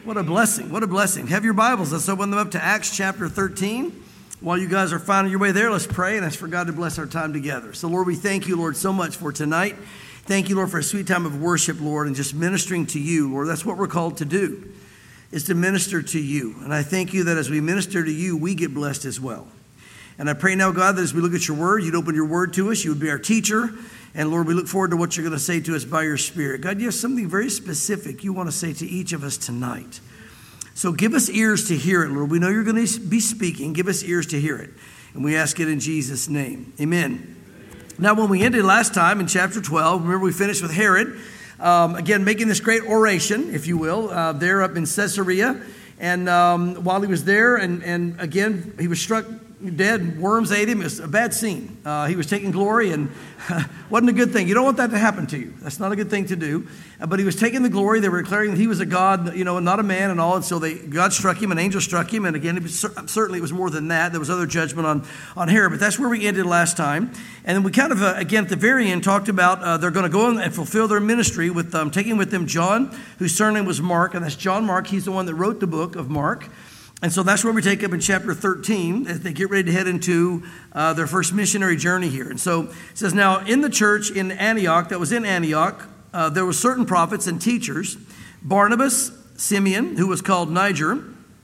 What a blessing. What a blessing. Have your Bibles. Let's open them up to Acts chapter 13. While you guys are finding your way there, let's pray and ask for God to bless our time together. So, Lord, we thank you, Lord, so much for tonight. Thank you, Lord, for a sweet time of worship, Lord, and just ministering to you, Lord. That's what we're called to do, is to minister to you. And I thank you that as we minister to you, we get blessed as well. And I pray now, God, that as we look at your word, you'd open your word to us. You would be our teacher. And Lord, we look forward to what you're going to say to us by your Spirit. God, you have something very specific you want to say to each of us tonight. So give us ears to hear it, Lord. We know you're going to be speaking. Give us ears to hear it. And we ask it in Jesus' name. Amen. Now, when we ended last time in chapter 12, remember we finished with Herod, again, making this great oration, if you will, there up in Caesarea. And while he was there, and again, he was struck dead, worms ate him. It was a bad scene. He was taking glory and wasn't a good thing. You don't want that to happen to you. That's not a good thing to do. But he was taking the glory. They were declaring that he was a God, not a man and all. And so God struck him, an angel struck him. And again, certainly it was more than that. There was other judgment on Herod. But that's where we ended last time. And then we kind of, again, at the very end, talked about they're going to go and fulfill their ministry with taking with them John, whose surname was Mark. And that's John Mark. He's the one that wrote the book of Mark. And so that's where we take up in chapter 13 as they get ready to head into their first missionary journey here. And so it says, now in the church in Antioch, that was in Antioch, there were certain prophets and teachers, Barnabas, Simeon, who was called Niger,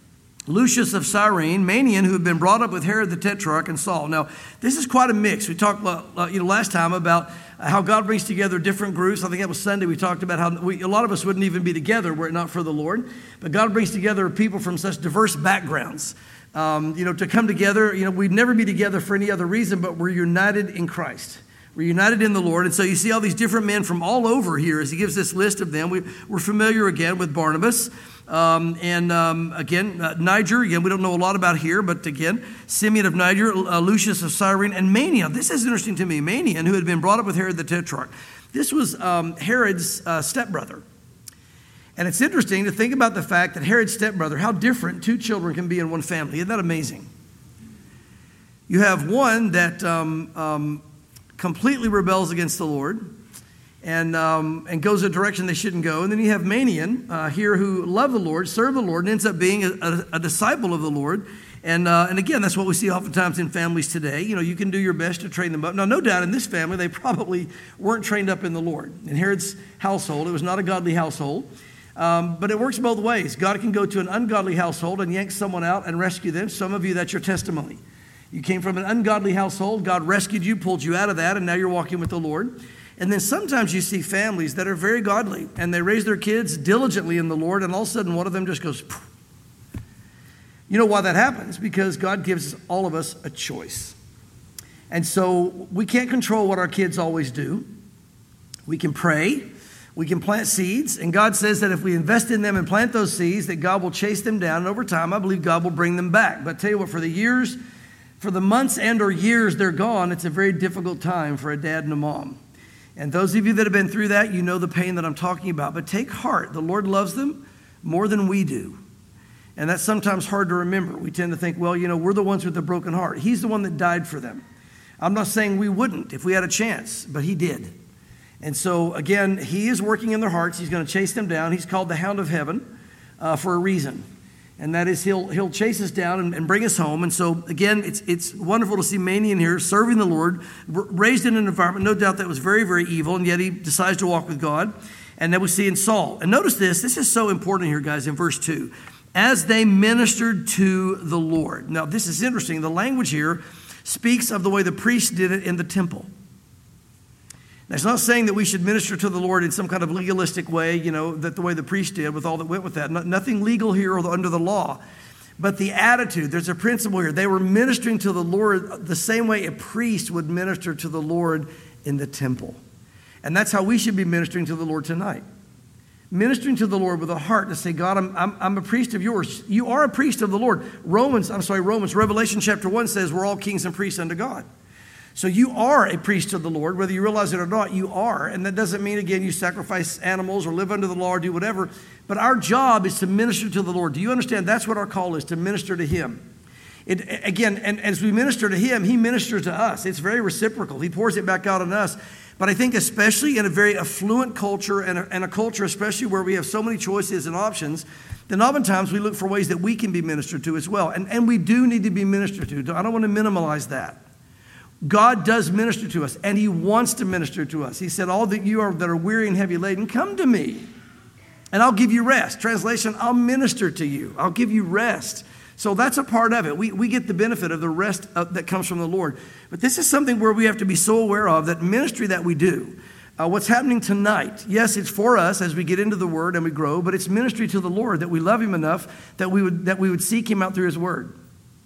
Lucius of Cyrene, Manaen, who had been brought up with Herod the Tetrarch, and Saul. Now, this is quite a mix. We talked last time about how God brings together different groups. I think that was Sunday. We talked about how a lot of us wouldn't even be together were it not for the Lord. But God brings together people from such diverse backgrounds, to come together. We'd never be together for any other reason, but we're united in Christ. We're united in the Lord. And so you see all these different men from all over here as he gives this list of them. We're familiar again with Barnabas. Again, Niger, again, we don't know a lot about here, but again, Simeon of Niger, Lucius of Cyrene, and Manaen. This is interesting to me. Manaen, who had been brought up with Herod the Tetrarch. This was Herod's stepbrother. And it's interesting to think about the fact that Herod's stepbrother, how different two children can be in one family. Isn't that amazing? You have one that completely rebels against the Lord and goes a direction they shouldn't go. And then you have Manaen here who loved the Lord, served the Lord, and ends up being a disciple of the Lord. And again, that's what we see oftentimes in families today. You can do your best to train them up. Now, no doubt in this family, they probably weren't trained up in the Lord. In Herod's household, it was not a godly household. But it works both ways. God can go to an ungodly household and yank someone out and rescue them. Some of you, that's your testimony. You came from an ungodly household. God rescued you, pulled you out of that, and now you're walking with the Lord. And then sometimes you see families that are very godly, and they raise their kids diligently in the Lord, and all of a sudden one of them just goes, poof. You know why that happens? Because God gives all of us a choice. And so we can't control what our kids always do. We can pray. We can plant seeds. And God says that if we invest in them and plant those seeds, that God will chase them down. And over time, I believe God will bring them back. But I tell you what, for the months and or years they're gone, it's a very difficult time for a dad and a mom. And those of you that have been through that, you know the pain that I'm talking about. But take heart. The Lord loves them more than we do. And that's sometimes hard to remember. We tend to think, well, we're the ones with the broken heart. He's the one that died for them. I'm not saying we wouldn't if we had a chance, but he did. And so, again, he is working in their hearts. He's going to chase them down. He's called the Hound of Heaven for a reason. And that is he'll chase us down and bring us home. And so, again, it's wonderful to see Manaen here serving the Lord, raised in an environment, no doubt that was very, very evil, and yet he decides to walk with God. And then we see in Saul. And notice this is so important here, guys, in verse 2. As they ministered to the Lord. Now, this is interesting. The language here speaks of the way the priests did it in the temple. Now, it's not saying that we should minister to the Lord in some kind of legalistic way, that the way the priest did with all that went with that. Nothing legal here or under the law. But the attitude, there's a principle here. They were ministering to the Lord the same way a priest would minister to the Lord in the temple. And that's how we should be ministering to the Lord tonight. Ministering to the Lord with a heart to say, God, I'm a priest of yours. You are a priest of the Lord. Revelation chapter 1 says we're all kings and priests unto God. So you are a priest of the Lord, whether you realize it or not, you are. And that doesn't mean, again, you sacrifice animals or live under the law or do whatever. But our job is to minister to the Lord. Do you understand? That's what our call is, to minister to him. And as we minister to him, he ministers to us. It's very reciprocal. He pours it back out on us. But I think especially in a very affluent culture and a culture especially where we have so many choices and options, then oftentimes we look for ways that we can be ministered to as well. And we do need to be ministered to. I don't want to minimize that. God does minister to us, and he wants to minister to us. He said, all that you are that are weary and heavy laden, come to me, and I'll give you rest. Translation, I'll minister to you. I'll give you rest. So that's a part of it. We get the benefit of the rest that comes from the Lord. But this is something where we have to be so aware of that ministry that we do. What's happening tonight, yes, it's for us as we get into the Word and we grow, but it's ministry to the Lord that we love him enough that we would seek him out through his Word.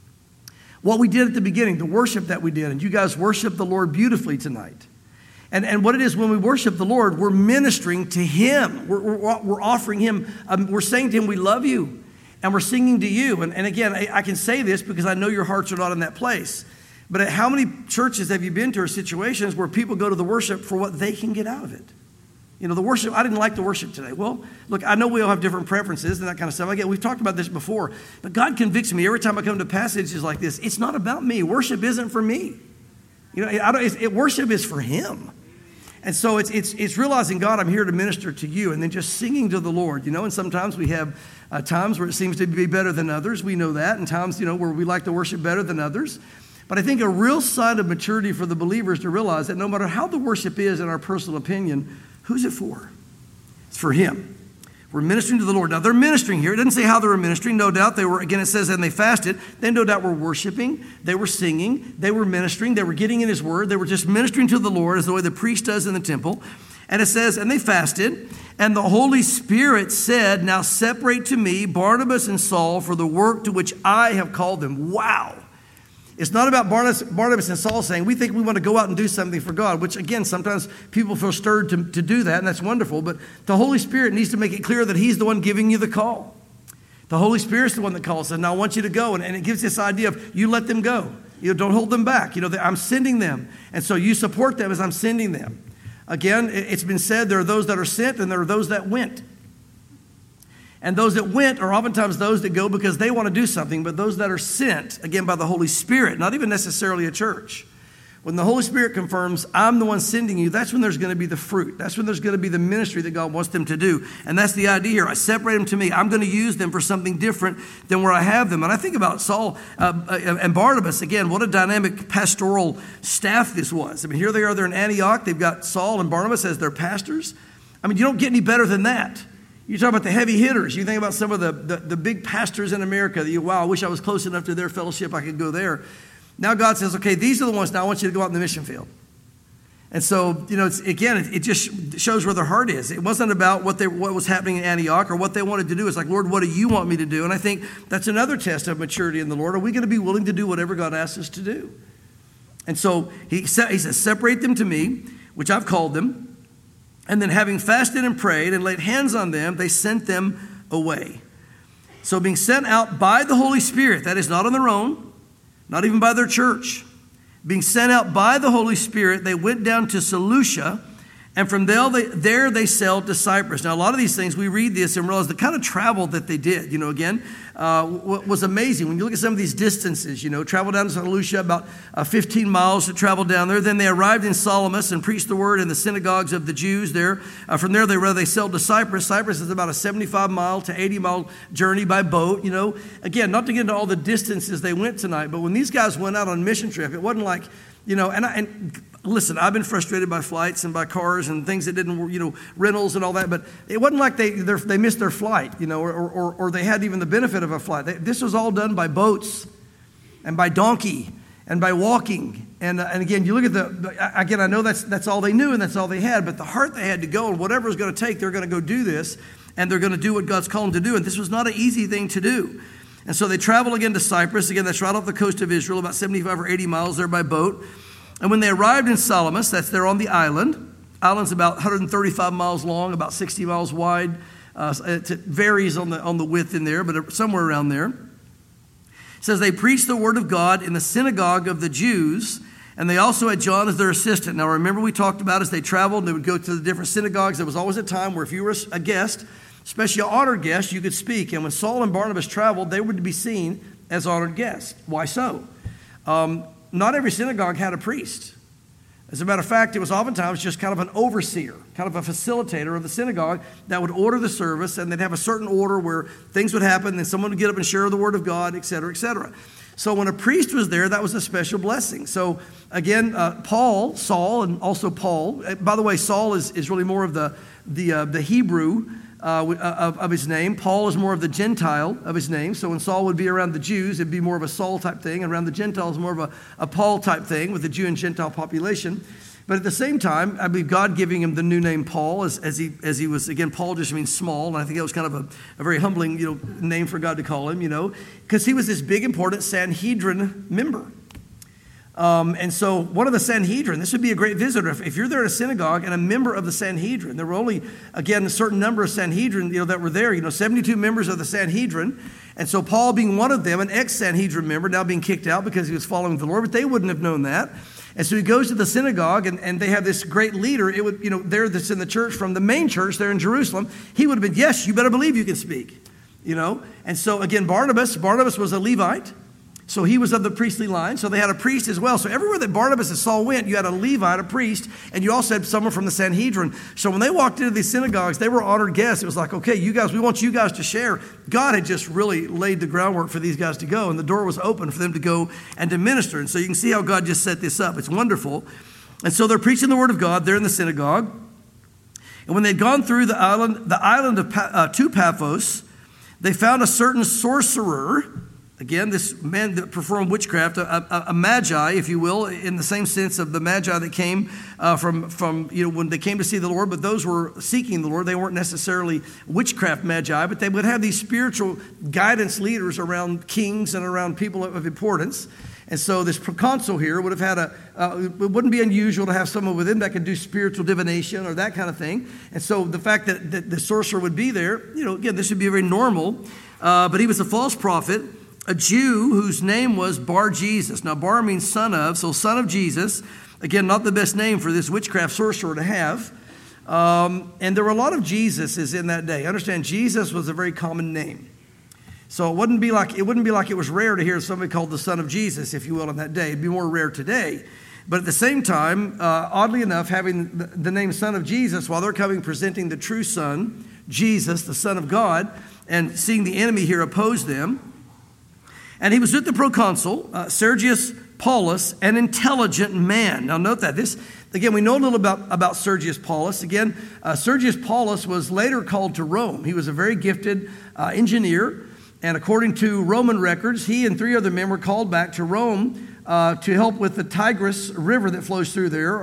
What we did at the beginning, the worship that we did, and you guys worshiped the Lord beautifully tonight. And what it is when we worship the Lord, we're ministering to him. We're offering him, we're saying to him, we love you, and we're singing to you. And again, I can say this because I know your hearts are not in that place. But how many churches have you been to or situations where people go to the worship for what they can get out of it? You know, the worship, I didn't like the worship today. Well, look, I know we all have different preferences and that kind of stuff. Again, we've talked about this before, but God convicts me every time I come to passages like this. It's not about me. Worship isn't for me. You know, worship is for him. And so it's realizing, God, I'm here to minister to you, and then just singing to the Lord, you know, and sometimes we have times where it seems to be better than others. We know that, and times, you know, where we like to worship better than others. But I think a real sign of maturity for the believer is to realize that no matter how the worship is in our personal opinion, who's it for? It's for him. We're ministering to the Lord. Now, they're ministering here. It doesn't say how they were ministering. No doubt they were, again, it says, and they fasted. They no doubt were worshiping. They were singing. They were ministering. They were getting in his word. They were just ministering to the Lord as the way the priest does in the temple. And it says, and they fasted. And the Holy Spirit said, now separate to me Barnabas and Saul for the work to which I have called them. Wow. It's not about Barnabas and Saul saying, we think we want to go out and do something for God, which, again, sometimes people feel stirred to do that, and that's wonderful. But the Holy Spirit needs to make it clear that he's the one giving you the call. The Holy Spirit's the one that calls, and now I want you to go. And it gives this idea of you let them go. You know, don't hold them back. You know, I'm sending them. And so you support them as I'm sending them. Again, it's been said there are those that are sent and there are those that went. And those that went are oftentimes those that go because they want to do something, but those that are sent, again, by the Holy Spirit, not even necessarily a church. When the Holy Spirit confirms, I'm the one sending you, that's when there's going to be the fruit. That's when there's going to be the ministry that God wants them to do. And that's the idea here. I separate them to me. I'm going to use them for something different than where I have them. And I think about Saul and Barnabas. Again, what a dynamic pastoral staff this was. I mean, here they are, they're in Antioch. They've got Saul and Barnabas as their pastors. I mean, you don't get any better than that. You talk about the heavy hitters. You think about some of the big pastors in America. Wow, I wish I was close enough to their fellowship I could go there. Now God says, okay, these are the ones now I want you to go out in the mission field. And so, you know, it just shows where their heart is. It wasn't about what was happening in Antioch or what they wanted to do. It's like, Lord, what do you want me to do? And I think that's another test of maturity in the Lord. Are we going to be willing to do whatever God asks us to do? And so he says, separate them to me, which I've called them. And then having fasted and prayed and laid hands on them, they sent them away. So being sent out by the Holy Spirit, that is not on their own, not even by their church. Being sent out by the Holy Spirit, they went down to Seleucia, and from there they sailed to Cyprus. Now, a lot of these things, we read this and realize the kind of travel that they did, you know, again, was amazing. When you look at some of these distances, you know, travel down to Seleucia, about 15 miles to travel down there. Then they arrived in Salamis and preached the word in the synagogues of the Jews there. From there, they sailed to Cyprus. Cyprus is about a 75-mile to 80-mile journey by boat, you know. Again, not to get into all the distances they went tonight, but when these guys went out on a mission trip, it wasn't like, you know, and listen, I've been frustrated by flights and by cars and things that didn't, you know, rentals and all that, but it wasn't like they missed their flight, you know, or they had even the benefit of a flight. This was all done by boats and by donkey and by walking. And again, you look at again, I know that's all they knew and that's all they had, but the heart they had to go, and whatever it's going to take, they're going to go do this, and they're going to do what God's called them to do. And this was not an easy thing to do. And so they travel again to Cyprus. Again, that's right off the coast of Israel, about 75 or 80 miles there by boat. And when they arrived in Salamis, that's there on the island. Island's about 135 miles long, about 60 miles wide. It varies on the width in there, but somewhere around there. It says they preached the word of God in the synagogue of the Jews, and they also had John as their assistant. Now, remember we talked about as they traveled, they would go to the different synagogues. There was always a time where if you were a guest, especially an honored guest, you could speak. And when Saul and Barnabas traveled, they would be seen as honored guests. Why so? Not every synagogue had a priest. As a matter of fact, it was oftentimes just kind of an overseer, kind of a facilitator of the synagogue that would order the service, and they'd have a certain order where things would happen, and someone would get up and share the word of God, et cetera, et cetera. So when a priest was there, that was a special blessing. So again, Saul, and also Paul. By the way, Saul is really more of the Hebrew of his name. Paul is more of the Gentile of his name. So when Saul would be around the Jews, it'd be more of a Saul type thing. Around the Gentiles, more of a Paul type thing with the Jew and Gentile population. But at the same time, I believe God giving him the new name Paul as he was, again, Paul just means small. And I think that was kind of a very humbling, name for God to call him, because he was this big, important Sanhedrin member. And so one of the Sanhedrin, this would be a great visitor. If you're there at a synagogue and a member of the Sanhedrin, there were only, again, a certain number of Sanhedrin, that were there, 72 members of the Sanhedrin. And so Paul being one of them, an ex-Sanhedrin member, now being kicked out because he was following the Lord, but they wouldn't have known that. And so he goes to the synagogue, and they have this great leader. It would, there that's in the church from the main church there in Jerusalem. He would have been, yes, you better believe you can speak, And so again, Barnabas was a Levite. So he was of the priestly line. So they had a priest as well. So everywhere that Barnabas and Saul went, you had a Levite, a priest, and you also had someone from the Sanhedrin. So when they walked into these synagogues, they were honored guests. It was like, okay, you guys, we want you guys to share. God had just really laid the groundwork for these guys to go, and the door was open for them to go and to minister. And so you can see how God just set this up. It's wonderful. And so they're preaching the word of God there in the synagogue. And when they'd gone through the island to Paphos, they found a certain sorcerer. Again, this man that performed witchcraft, a magi, if you will, in the same sense of the magi that came from when they came to see the Lord, but those were seeking the Lord. They weren't necessarily witchcraft magi, but they would have these spiritual guidance leaders around kings and around people of importance. And so this proconsul here would have had it wouldn't be unusual to have someone with him that could do spiritual divination or that kind of thing. And so the fact that the sorcerer would be there, again, this would be very normal. But he was a false prophet, a Jew whose name was Bar-Jesus. Now, Bar means son of, so son of Jesus. Again, not the best name for this witchcraft sorcerer to have. And there were a lot of Jesuses in that day. Understand, Jesus was a very common name. So it wouldn't be like it was rare to hear somebody called the son of Jesus, if you will, in that day. It'd be more rare today. But at the same time, oddly enough, having the name son of Jesus, while they're coming presenting the true son, Jesus, the Son of God, and seeing the enemy here oppose them. And he was with the proconsul, Sergius Paulus, an intelligent man. Now note that. Again, we know a little about Sergius Paulus. Again, Sergius Paulus was later called to Rome. He was a very gifted engineer. And according to Roman records, he and 3 other men were called back to Rome to help with the Tigris River that flows through there.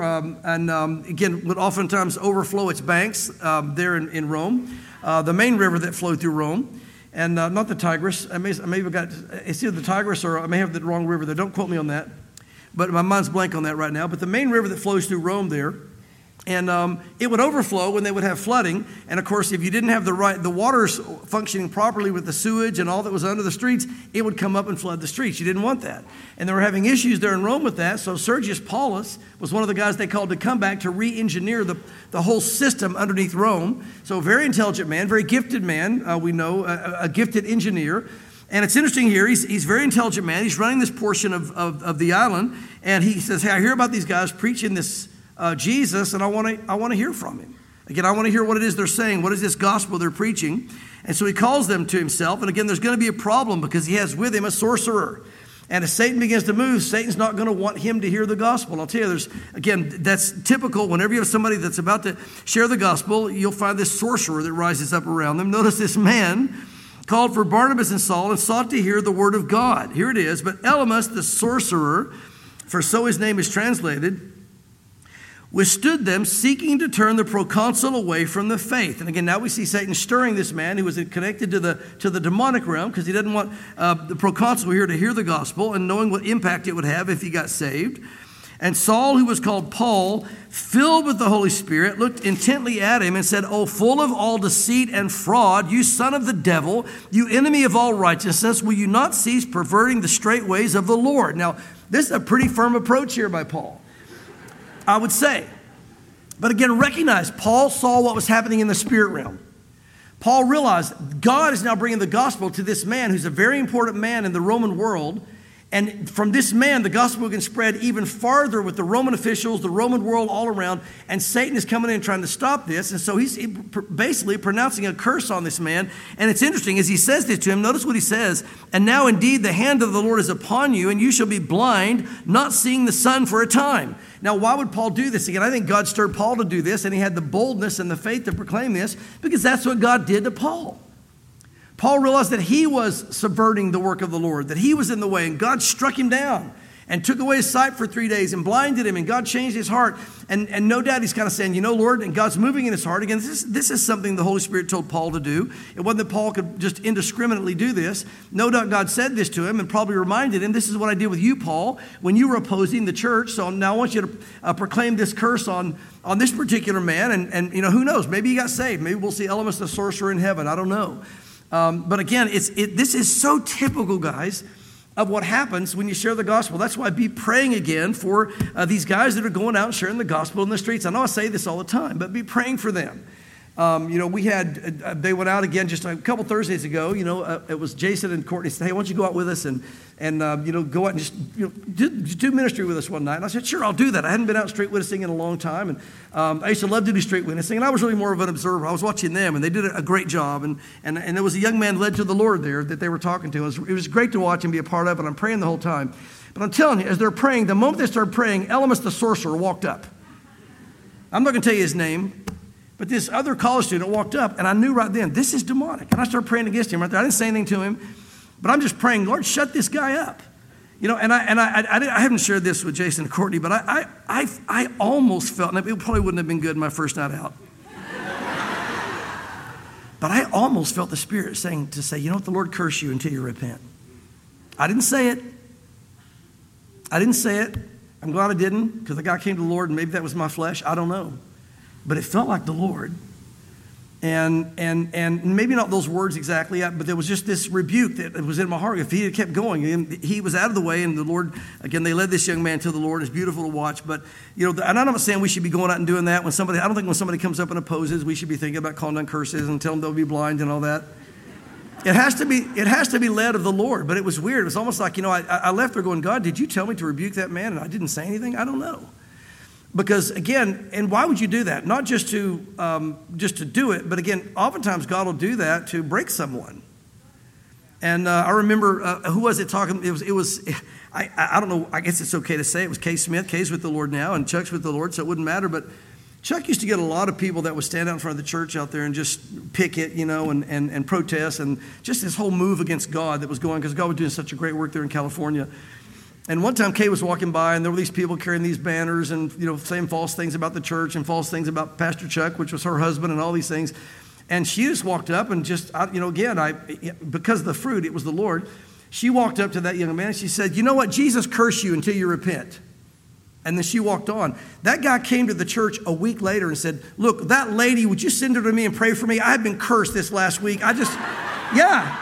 Again, would oftentimes overflow its banks there in Rome. The main river that flowed through Rome. And not the Tigris. It's either the Tigris or I may have the wrong river there. Don't quote me on that. But my mind's blank on that right now. But the main river that flows through Rome there. And it would overflow when they would have flooding. And of course, if you didn't have the waters functioning properly with the sewage and all that was under the streets, it would come up and flood the streets. You didn't want that. And they were having issues there in Rome with that. So Sergius Paulus was one of the guys they called to come back to re-engineer the whole system underneath Rome. So a very intelligent man, very gifted man, we know, a gifted engineer. And it's interesting here, he's a very intelligent man. He's running this portion of the island. And he says, hey, I hear about these guys preaching this Jesus, and I want to hear from him. Again, I want to hear what it is they're saying. What is this gospel they're preaching? And so he calls them to himself. And again, there's going to be a problem because he has with him a sorcerer. And as Satan begins to move, Satan's not going to want him to hear the gospel. I'll tell you, that's typical. Whenever you have somebody that's about to share the gospel, you'll find this sorcerer that rises up around them. Notice this man called for Barnabas and Saul and sought to hear the word of God. Here it is. But Elymas, the sorcerer, for so his name is translated, withstood them, seeking to turn the proconsul away from the faith. And again, now we see Satan stirring this man who was connected to the demonic realm because he didn't want the proconsul here to hear the gospel and knowing what impact it would have if he got saved. And Saul, who was called Paul, filled with the Holy Spirit, looked intently at him and said, "O full of all deceit and fraud, you son of the devil, you enemy of all righteousness, will you not cease perverting the straight ways of the Lord?" Now, this is a pretty firm approach here by Paul, I would say. But again, recognize, Paul saw what was happening in the spirit realm. Paul realized God is now bringing the gospel to this man who's a very important man in the Roman world. And from this man, the gospel can spread even farther with the Roman officials, the Roman world all around, and Satan is coming in trying to stop this. And so he's basically pronouncing a curse on this man. And it's interesting, as he says this to him, notice what he says, "And now indeed the hand of the Lord is upon you, and you shall be blind, not seeing the sun for a time." Now, why would Paul do this? Again, I think God stirred Paul to do this, and he had the boldness and the faith to proclaim this, because that's what God did to Paul. Paul realized that he was subverting the work of the Lord, that he was in the way, and God struck him down and took away his sight for 3 days and blinded him, and God changed his heart. And no doubt he's kind of saying, Lord, and God's moving in his heart. Again, this is something the Holy Spirit told Paul to do. It wasn't that Paul could just indiscriminately do this. No doubt God said this to him and probably reminded him, this is what I did with you, Paul, when you were opposing the church. So now I want you to proclaim this curse on this particular man. And who knows? Maybe he got saved. Maybe we'll see Elymas the sorcerer in heaven. I don't know. But again, this is so typical, guys, of what happens when you share the gospel. That's why be praying again for these guys that are going out and sharing the gospel in the streets. I know I say this all the time, but be praying for them. They went out again just a couple Thursdays ago. It was Jason and Courtney said, "Hey, why don't you go out with us and go out and just do ministry with us one night?" And I said, "Sure, I'll do that." I hadn't been out street witnessing in a long time, and I used to love to do street witnessing. And I was really more of an observer. I was watching them, and they did a great job. And there was a young man led to the Lord there that they were talking to. It was great to watch and be a part of. And I'm praying the whole time. But I'm telling you, as they're praying, the moment they started praying, Elymas the sorcerer walked up. I'm not going to tell you his name. But this other college student walked up, and I knew right then, this is demonic. And I started praying against him right there. I didn't say anything to him, but I'm just praying, Lord, shut this guy up. I haven't shared this with Jason and Courtney, but I almost felt, and it probably wouldn't have been good my first night out. But I almost felt the Spirit saying, the Lord curse you until you repent. I didn't say it. I'm glad I didn't, because the guy came to the Lord, and maybe that was my flesh. I don't know. But it felt like the Lord. And maybe not those words exactly, but there was just this rebuke that was in my heart. If he had kept going, he was out of the way, and the Lord, again, they led this young man to the Lord. It's beautiful to watch. But, and I'm not saying we should be going out and doing that. I don't think when somebody comes up and opposes, we should be thinking about calling down curses and telling them they'll be blind and all that. It has to be led of the Lord. But it was weird. It was almost like, I left there going, God, did you tell me to rebuke that man? And I didn't say anything? I don't know. Because again, and why would you do that? Not just to do it, but again, oftentimes God will do that to break someone. And I remember, who was it talking? It was I don't know, I guess it's okay to say it was Kay Smith. Kay's with the Lord now, and Chuck's with the Lord, so it wouldn't matter. But Chuck used to get a lot of people that would stand out in front of the church out there and just picket, and protest, and just this whole move against God that was going, because God was doing such a great work there in California. And one time Kay was walking by, and there were these people carrying these banners and, saying false things about the church and false things about Pastor Chuck, which was her husband, and all these things. And she just walked up and because of the fruit, it was the Lord. She walked up to that young man and she said, "You know what? Jesus cursed you until you repent." And then she walked on. That guy came to the church a week later and said, "Look, that lady, would you send her to me and pray for me? I've been cursed this last week. Yeah,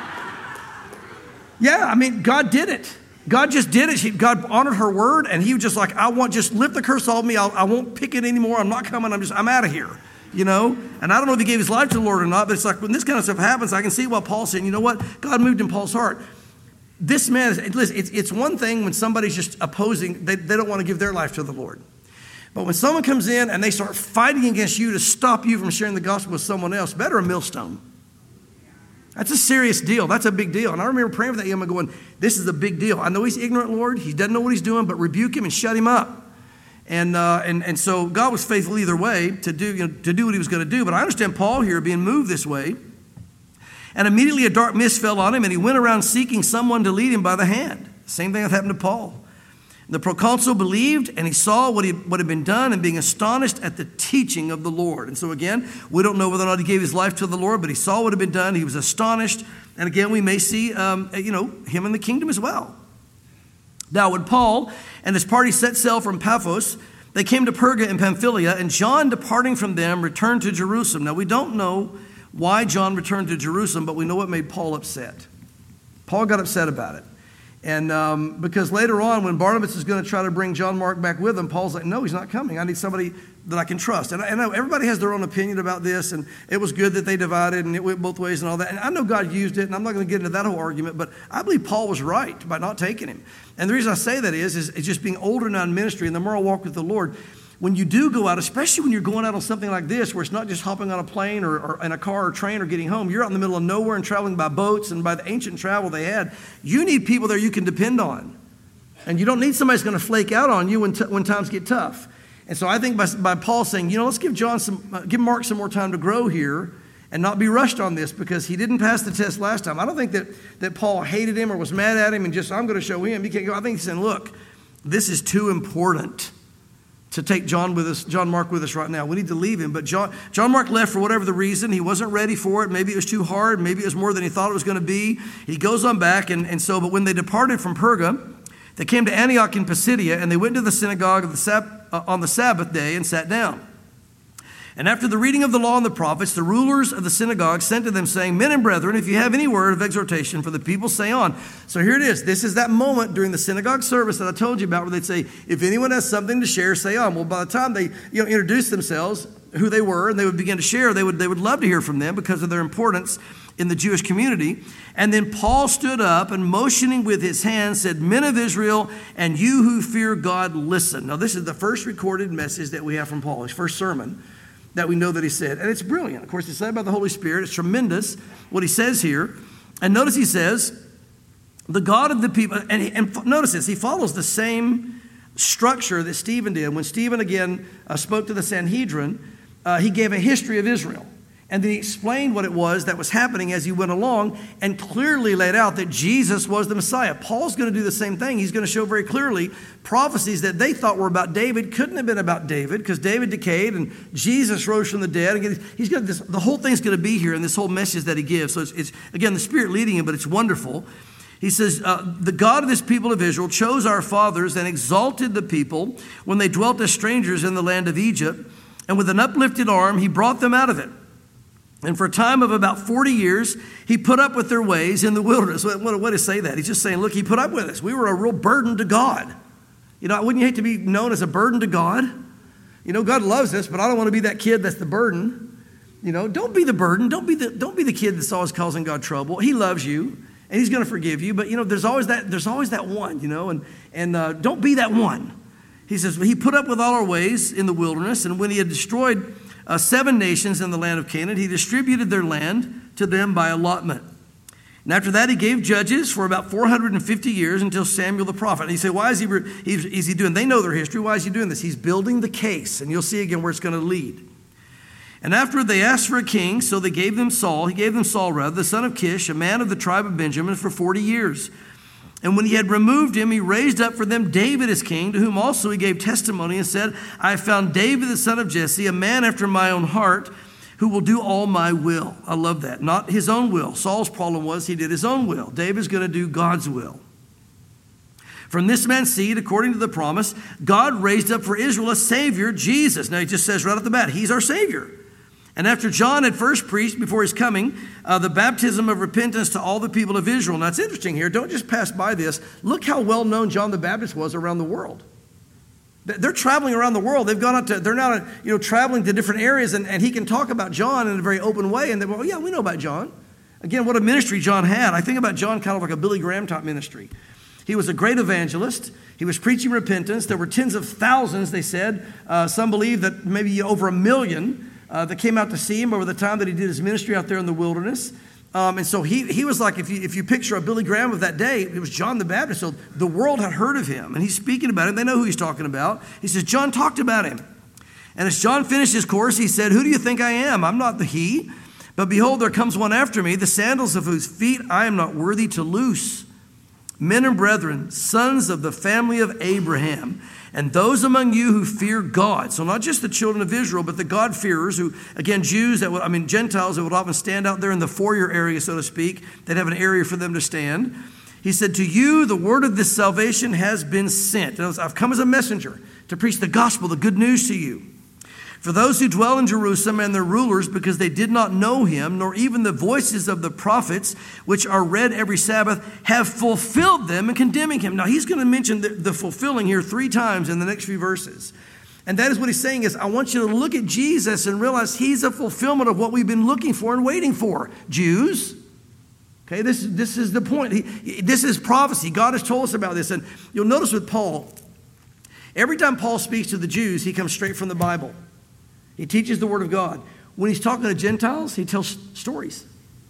God did it. God just did it. God honored her word, and he was just like, just lift the curse off of me. I won't pick it anymore. I'm not coming. I'm out of here, And I don't know if he gave his life to the Lord or not, but it's like when this kind of stuff happens, I can see why Paul's saying, you know what? God moved in Paul's heart. This man, listen, it's one thing when somebody's just opposing, they don't want to give their life to the Lord. But when someone comes in and they start fighting against you to stop you from sharing the gospel with someone else, better a millstone. That's a serious deal. That's a big deal. And I remember praying for that young man going, this is a big deal. I know he's ignorant, Lord. He doesn't know what he's doing, but rebuke him and shut him up. And so God was faithful either way to do what he was going to do. But I understand Paul here being moved this way. And immediately a dark mist fell on him, and he went around seeking someone to lead him by the hand. Same thing that happened to Paul. The proconsul believed, and he saw what had been done, and being astonished at the teaching of the Lord. And so again, we don't know whether or not he gave his life to the Lord, but he saw what had been done. He was astonished. And again, we may see, him in the kingdom as well. Now, when Paul and his party set sail from Paphos, they came to Perga in Pamphylia, and John, departing from them, returned to Jerusalem. Now, we don't know why John returned to Jerusalem, but we know what made Paul upset. Paul got upset about it. And because later on, when Barnabas is going to try to bring John Mark back with him, Paul's like, no, he's not coming. I need somebody that I can trust. And I know everybody has their own opinion about this, and it was good that they divided, and it went both ways and all that. And I know God used it, and I'm not going to get into that whole argument, but I believe Paul was right by not taking him. And the reason I say that is just being older now in ministry and the more I walk with the Lord, when you do go out, especially when you're going out on something like this, where it's not just hopping on a plane or in a car or train or getting home, you're out in the middle of nowhere and traveling by boats and by the ancient travel they had. You need people there you can depend on. And you don't need somebody who's going to flake out on you when times get tough. And so I think by Paul saying, let's give give Mark some more time to grow here and not be rushed on this because he didn't pass the test last time. I don't think that Paul hated him or was mad at him and just, I'm going to show him. You can't go. I think he's saying, look, this is too important to take John Mark with us right now. We need to leave him. But John Mark left for whatever the reason. He wasn't ready for it. Maybe it was too hard. Maybe it was more than he thought it was going to be. He goes on back. But when they departed from Perga, they came to Antioch in Pisidia, and they went to the synagogue on the Sabbath day and sat down. And after the reading of the law and the prophets, the rulers of the synagogue sent to them, saying, Men and brethren, if you have any word of exhortation for the people, say on. So here it is. This is that moment during the synagogue service that I told you about where they'd say, if anyone has something to share, say on. Well, by the time they introduced themselves, who they were, and they would begin to share, they would love to hear from them because of their importance in the Jewish community. And then Paul stood up and motioning with his hand said, Men of Israel, and you who fear God, listen. Now, this is the first recorded message that we have from Paul, his first sermon that we know that he said. And it's brilliant. Of course, it's said by the Holy Spirit. It's tremendous what he says here. And notice he says, the God of the people, and notice this, he follows the same structure that Stephen did. When Stephen again spoke to the Sanhedrin, he gave a history of Israel. And then he explained what it was that was happening as he went along and clearly laid out that Jesus was the Messiah. Paul's going to do the same thing. He's going to show very clearly prophecies that they thought were about David couldn't have been about David because David decayed and Jesus rose from the dead. Again, he's got this, the whole thing's going to be here in this whole message that he gives. So it's again, the Spirit leading him, but it's wonderful. He says, the God of this people of Israel chose our fathers and exalted the people when they dwelt as strangers in the land of Egypt. And with an uplifted arm, he brought them out of it. And for a time of about 40 years, he put up with their ways in the wilderness. What a way to say that. He's just saying, look, he put up with us. We were a real burden to God. Wouldn't you hate to be known as a burden to God? God loves us, but I don't want to be that kid that's the burden. Don't be the burden. Don't be the kid that's always causing God trouble. He loves you, and he's going to forgive you. But, there's always that one, and don't be that one. He says, he put up with all our ways in the wilderness, and when he had destroyed 7 nations in the land of Canaan, he distributed their land to them by allotment. And after that, he gave judges for about 450 years until Samuel the prophet. And you say, why is he doing? They know their history. Why is he doing this? He's building the case, and you'll see again where it's going to lead. And after they asked for a king, so they gave them Saul. He gave them Saul, the son of Kish, a man of the tribe of Benjamin, for 40 years. And when he had removed him, he raised up for them David as king, to whom also he gave testimony and said, I have found David the son of Jesse, a man after my own heart, who will do all my will. I love that. Not his own will. Saul's problem was he did his own will. David's going to do God's will. From this man's seed, according to the promise, God raised up for Israel a Savior, Jesus. Now he just says right off the bat, he's our Savior. And after John had first preached before his coming, the baptism of repentance to all the people of Israel. Now it's interesting here. Don't just pass by this. Look how well known John the Baptist was around the world. They're traveling around the world. They've gone out to, they're now traveling to different areas, and he can talk about John in a very open way. And they go, oh yeah, we know about John. Again, what a ministry John had. I think about John kind of like a Billy Graham type ministry. He was a great evangelist. He was preaching repentance. There were tens of thousands, they said. Some believe that maybe over 1 million that came out to see him over the time that he did his ministry out there in the wilderness. And so he was like, if you picture a Billy Graham of that day, it was John the Baptist. So the world had heard of him, and he's speaking about him. They know who he's talking about. He says, John talked about him. And as John finished his course, he said, who do you think I am? I'm not the he. But behold, there comes one after me, the sandals of whose feet I am not worthy to loose. Men and brethren, sons of the family of Abraham, and those among you who fear God. So not just the children of Israel, but the God-fearers who, again, Jews, Gentiles that would often stand out there in the foyer area, so to speak. They'd have an area for them to stand. He said, to you, the word of this salvation has been sent. I've come as a messenger to preach the gospel, the good news to you. For those who dwell in Jerusalem and their rulers, because they did not know him, nor even the voices of the prophets, which are read every Sabbath, have fulfilled them in condemning him. Now, he's going to mention the fulfilling here 3 times in the next few verses. And that is what he's saying is, I want you to look at Jesus and realize he's a fulfillment of what we've been looking for and waiting for. Jews, okay, this is the point. This is prophecy. God has told us about this. And you'll notice with Paul, every time Paul speaks to the Jews, he comes straight from the Bible. He teaches the Word of God. When he's talking to Gentiles, he tells stories.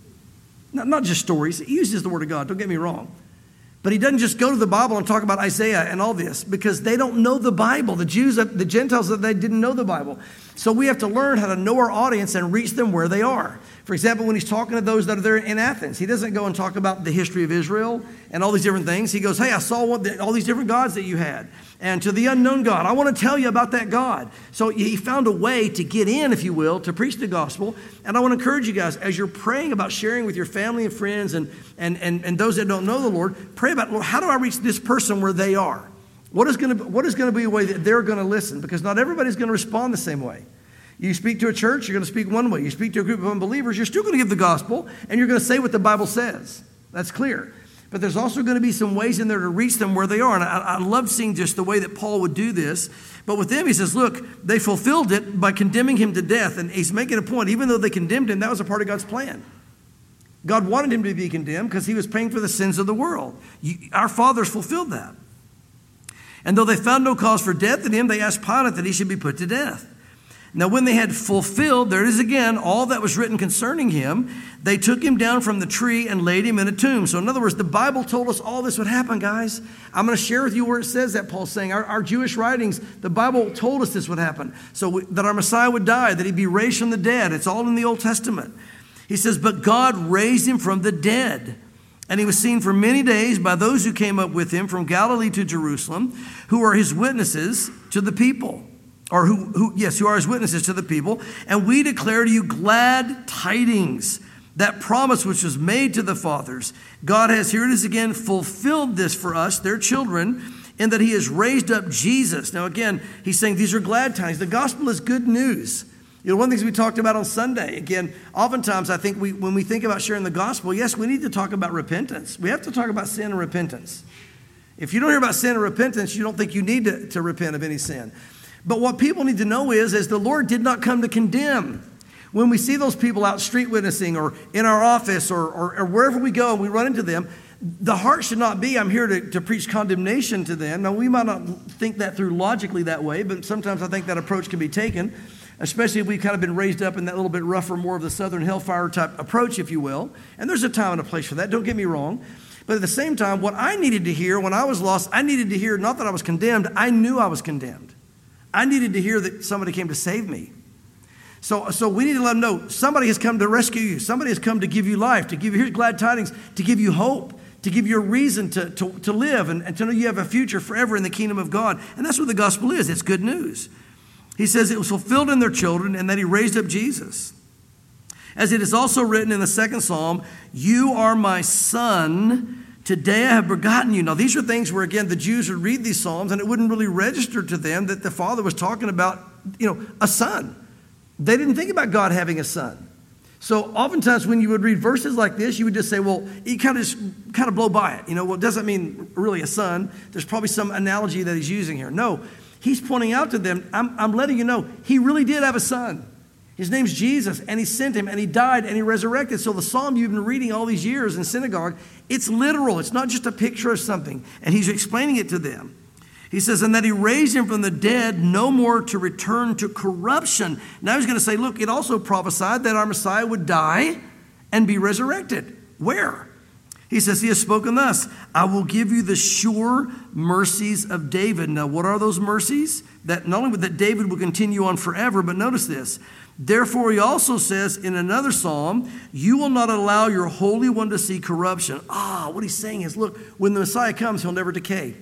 Not just stories. He uses the Word of God, don't get me wrong. But he doesn't just go to the Bible and talk about Isaiah and all this, because they don't know the Bible. The Jews, the Gentiles, they didn't know the Bible. So we have to learn how to know our audience and reach them where they are. For example, when he's talking to those that are there in Athens, he doesn't go and talk about the history of Israel and all these different things. He goes, hey, I saw all these different gods that you had. And to the unknown God, I want to tell you about that God. So he found a way to get in, if you will, to preach the gospel. And I want to encourage you guys, as you're praying about sharing with your family and friends and those that don't know the Lord, pray about, Lord, how do I reach this person where they are? What is going to be a way that they're going to listen? Because not everybody's going to respond the same way. You speak to a church, you're going to speak one way. You speak to a group of unbelievers, you're still going to give the gospel, and you're going to say what the Bible says. That's clear. But there's also going to be some ways in there to reach them where they are. And I love seeing just the way that Paul would do this. But with them, he says, look, they fulfilled it by condemning him to death. And he's making a point. Even though they condemned him, that was a part of God's plan. God wanted him to be condemned because he was paying for the sins of the world. Our fathers fulfilled that. And though they found no cause for death in him, they asked Pilate that he should be put to death. Now, when they had fulfilled, there it is again, all that was written concerning him, they took him down from the tree and laid him in a tomb. So in other words, the Bible told us all this would happen, guys. I'm going to share with you where it says that, Paul's saying. Our Jewish writings, the Bible told us this would happen. So that our Messiah would die, that he'd be raised from the dead. It's all in the Old Testament. He says, but God raised him from the dead. And he was seen for many days by those who came up with him from Galilee to Jerusalem, who are his witnesses to the people. Or who are his witnesses to the people. And we declare to you glad tidings, that promise which was made to the fathers. God has, here it is again, fulfilled this for us, their children, in that he has raised up Jesus. Now again, he's saying these are glad tidings. The gospel is good news. You know, one of the things we talked about on Sunday, again, oftentimes I think when we think about sharing the gospel, yes, we need to talk about repentance. We have to talk about sin and repentance. If you don't hear about sin and repentance, you don't think you need to repent of any sin. But what people need to know is the Lord did not come to condemn. When we see those people out street witnessing or in our office or wherever we go and we run into them, the heart should not be, I'm here to preach condemnation to them. Now, we might not think that through logically that way, but sometimes I think that approach can be taken, especially if we've kind of been raised up in that little bit rougher, more of the Southern hellfire type approach, if you will. And there's a time and a place for that, don't get me wrong. But at the same time, what I needed to hear when I was lost, I needed to hear not that I was condemned, I knew I was condemned. I needed to hear that somebody came to save me. So we need to let them know somebody has come to rescue you. Somebody has come to give you life, to give you, here's glad tidings, to give you hope, to give you a reason to live and to know you have a future forever in the kingdom of God. And that's what the gospel is. It's good news. He says it was fulfilled in their children and that he raised up Jesus. As it is also written in the second Psalm, you are my son. Today I have begotten you. Now, these are things where, again, the Jews would read these Psalms and it wouldn't really register to them that the Father was talking about, a son. They didn't think about God having a son. So oftentimes when you would read verses like this, you would just say, well, you kind of blow by it. Well, it doesn't mean really a son. There's probably some analogy that he's using here. No, he's pointing out to them, I'm letting you know, he really did have a son. His name's Jesus, and he sent him, and he died, and he resurrected. So the psalm you've been reading all these years in synagogue, it's literal. It's not just a picture of something. And he's explaining it to them. He says, and that he raised him from the dead, no more to return to corruption. Now he's going to say, look, it also prophesied that our Messiah would die and be resurrected. Where? He says, he has spoken thus, I will give you the sure mercies of David. Now, what are those mercies? That not only that David will continue on forever, but notice this. Therefore, he also says in another psalm, you will not allow your Holy One to see corruption. What he's saying is, look, when the Messiah comes, he'll never decay.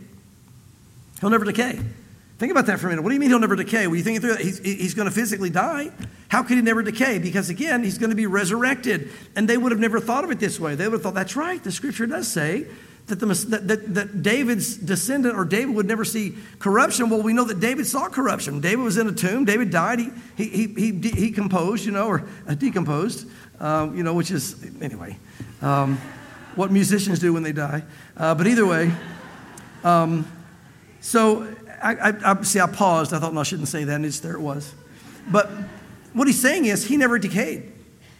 He'll never decay. Think about that for a minute. What do you mean he'll never decay? Well, you think through that, he's going to physically die. How could he never decay? Because again, he's going to be resurrected. And they would have never thought of it this way. They would have thought, that's right. The scripture does say that David's descendant or David would never see corruption. Well, we know that David saw corruption. David was in a tomb. David died. He composed, or decomposed, which is, anyway, what musicians do when they die. But either way, so I paused. I thought, no, I shouldn't say that. And there it was. But what he's saying is he never decayed.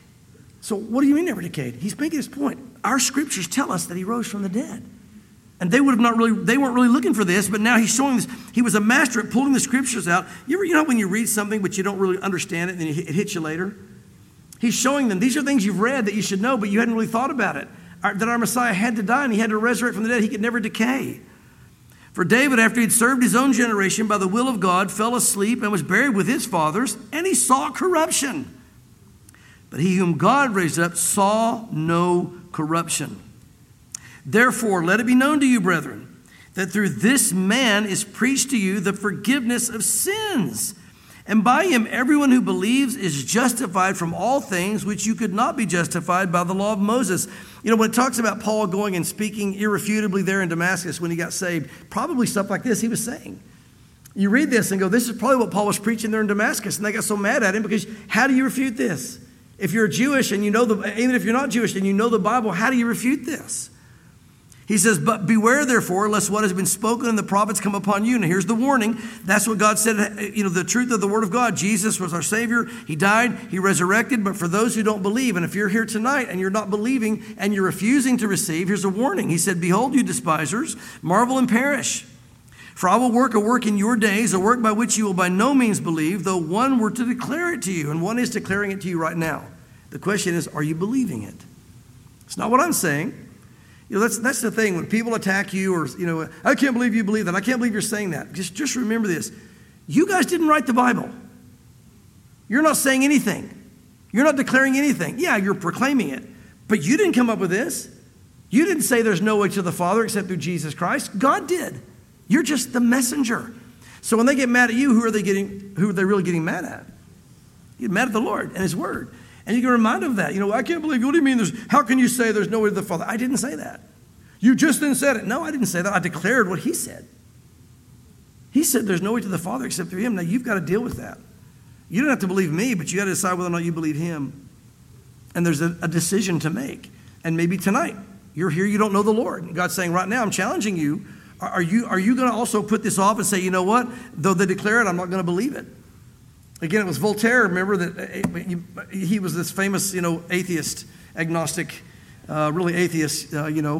So what do you mean never decayed? He's making his point. Our scriptures tell us that he rose from the dead. And they weren't really looking for this, but now he's showing this. He was a master at pulling the scriptures out. You know when you read something but you don't really understand it and it hits you later? He's showing them, these are things you've read that you should know, but you hadn't really thought about it. That our Messiah had to die and he had to resurrect from the dead. He could never decay. For David, after he'd served his own generation by the will of God, fell asleep and was buried with his fathers, and he saw corruption. But he whom God raised up saw no corruption. Therefore, let it be known to you, brethren, that through this man is preached to you the forgiveness of sins. And by him, everyone who believes is justified from all things which you could not be justified by the law of Moses. When it talks about Paul going and speaking irrefutably there in Damascus when he got saved, probably stuff like this he was saying. You read this and go, this is probably what Paul was preaching there in Damascus. And they got so mad at him because how do you refute this? If you're Jewish and even if you're not Jewish and you know the Bible, how do you refute this? He says, but beware therefore, lest what has been spoken in the prophets come upon you. And here's the warning. That's what God said, the truth of the word of God. Jesus was our Savior. He died. He resurrected. But for those who don't believe, and if you're here tonight and you're not believing and you're refusing to receive, here's a warning. He said, behold, you despisers, marvel and perish. For I will work a work in your days, a work by which you will by no means believe, though one were to declare it to you. And one is declaring it to you right now. The question is, are you believing it? It's not what I'm saying. That's the thing. When people attack you or, I can't believe you believe that. I can't believe you're saying that. Just remember this. You guys didn't write the Bible. You're not saying anything. You're not declaring anything. Yeah, you're proclaiming it. But you didn't come up with this. You didn't say there's no way to the Father except through Jesus Christ. God did. You're just the messenger. So when they get mad at you, who are they really getting mad at? You get mad at the Lord and his word. And you can remind them of that. I can't believe you. What do you mean? How can you say there's no way to the Father? I didn't say that. You just didn't say it. No, I didn't say that. I declared what he said. He said there's no way to the Father except through him. Now you've got to deal with that. You don't have to believe me, but you got to decide whether or not you believe him. And there's a decision to make. And maybe tonight you're here, you don't know the Lord. And God's saying right now, I'm challenging you. Are you going to also put this off and say, you know what? Though they declare it, I'm not going to believe it. Again, it was Voltaire, remember, that he was this famous, atheist, agnostic, really atheist,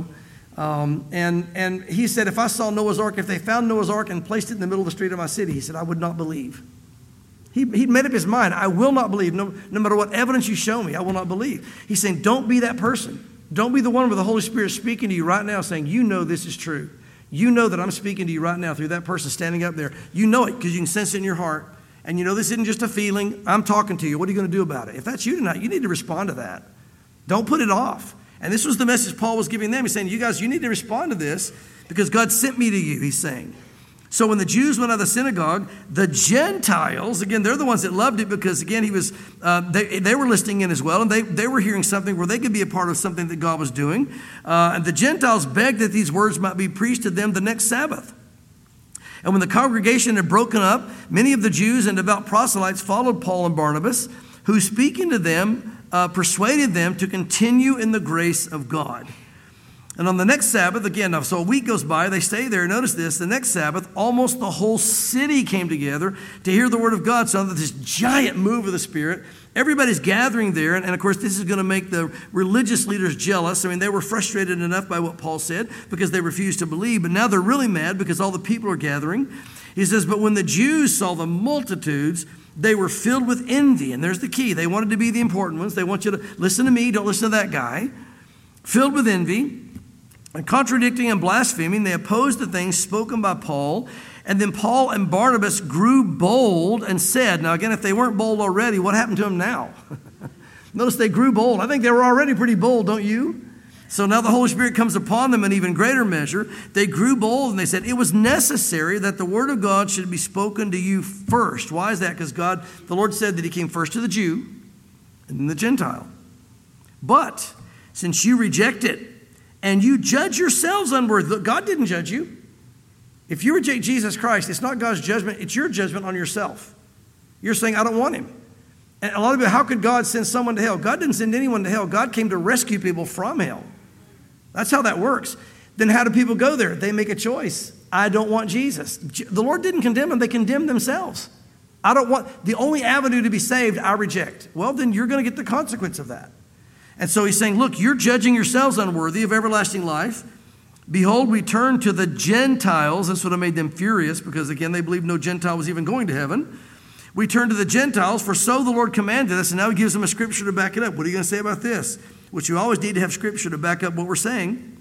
and he said, if I saw Noah's Ark, if they found Noah's Ark and placed it in the middle of the street of my city, he said, I would not believe. He'd made up his mind. I will not believe. No matter what evidence you show me, I will not believe. He's saying, don't be that person. Don't be the one where the Holy Spirit is speaking to you right now saying, this is true. You know that I'm speaking to you right now through that person standing up there. You know it because you can sense it in your heart. And this isn't just a feeling. I'm talking to you. What are you going to do about it? If that's you tonight, you need to respond to that. Don't put it off. And this was the message Paul was giving them. He's saying, you guys, you need to respond to this because God sent me to you, he's saying. So when the Jews went out of the synagogue, the Gentiles, again, they're the ones that loved it because, again, they were listening in as well, and they were hearing something where they could be a part of something that God was doing. And the Gentiles begged that these words might be preached to them the next Sabbath. And when the congregation had broken up, many of the Jews and devout proselytes followed Paul and Barnabas, who, speaking to them, persuaded them to continue in the grace of God. And on the next Sabbath, again, so a week goes by, they stay there. Notice this, the next Sabbath, almost the whole city came together to hear the word of God. So this giant move of the Spirit. Everybody's gathering there, and of course, this is going to make the religious leaders jealous. I mean, they were frustrated enough by what Paul said because they refused to believe, but now they're really mad because all the people are gathering. He says, but when the Jews saw the multitudes, they were filled with envy, and there's the key. They wanted to be the important ones. They want you to listen to me, don't listen to that guy. Filled with envy, and contradicting and blaspheming, they opposed the things spoken by Paul. And then Paul and Barnabas grew bold and said, now again, if they weren't bold already, what happened to them now? Notice they grew bold. I think they were already pretty bold, don't you? So now the Holy Spirit comes upon them in even greater measure. They grew bold and they said, it was necessary that the word of God should be spoken to you first. Why is that? Because the Lord said that he came first to the Jew and then the Gentile. But since you reject it and you judge yourselves unworthy. Look, God didn't judge you. If you reject Jesus Christ, it's not God's judgment, it's your judgment on yourself. You're saying, I don't want him. And a lot of people, how could God send someone to hell? God didn't send anyone to hell. God came to rescue people from hell. That's how that works. Then how do people go there? They make a choice. I don't want Jesus. The Lord didn't condemn them. They condemned themselves. I don't want, the only avenue to be saved, I reject. Well, then you're going to get the consequence of that. And so he's saying, look, you're judging yourselves unworthy of everlasting life. Behold, we turn to the Gentiles. That's what made them furious, because again, they believed no Gentile was even going to heaven. We turn to the Gentiles, for so the Lord commanded us, and now he gives them a scripture to back it up. What are you going to say about this? Which you always need to have scripture to back up what we're saying.